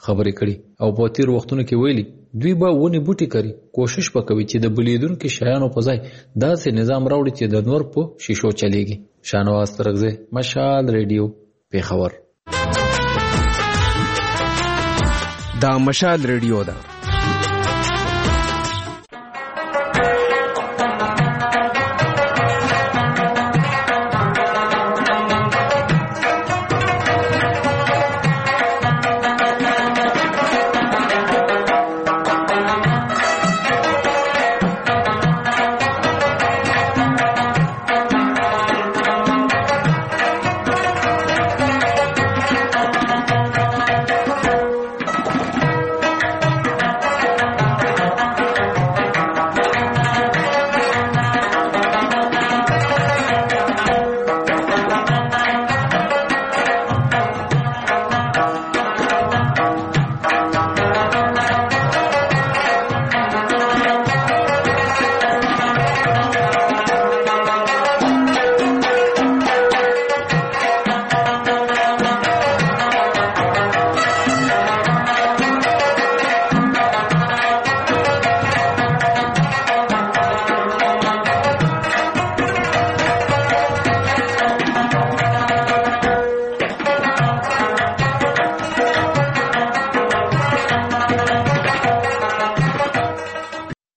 خبرې کړي او په تیر وختونو کې ویلي دوی به ونی بوټي کوي، کوشش وکوي چې د بلیدونکو شیانو په ځای داسې نظام راوړي چې د نور په شیشو چلیږي. شانواز ترغزه، مشال ریډیو، پیښور. دا مشال ریډیو ده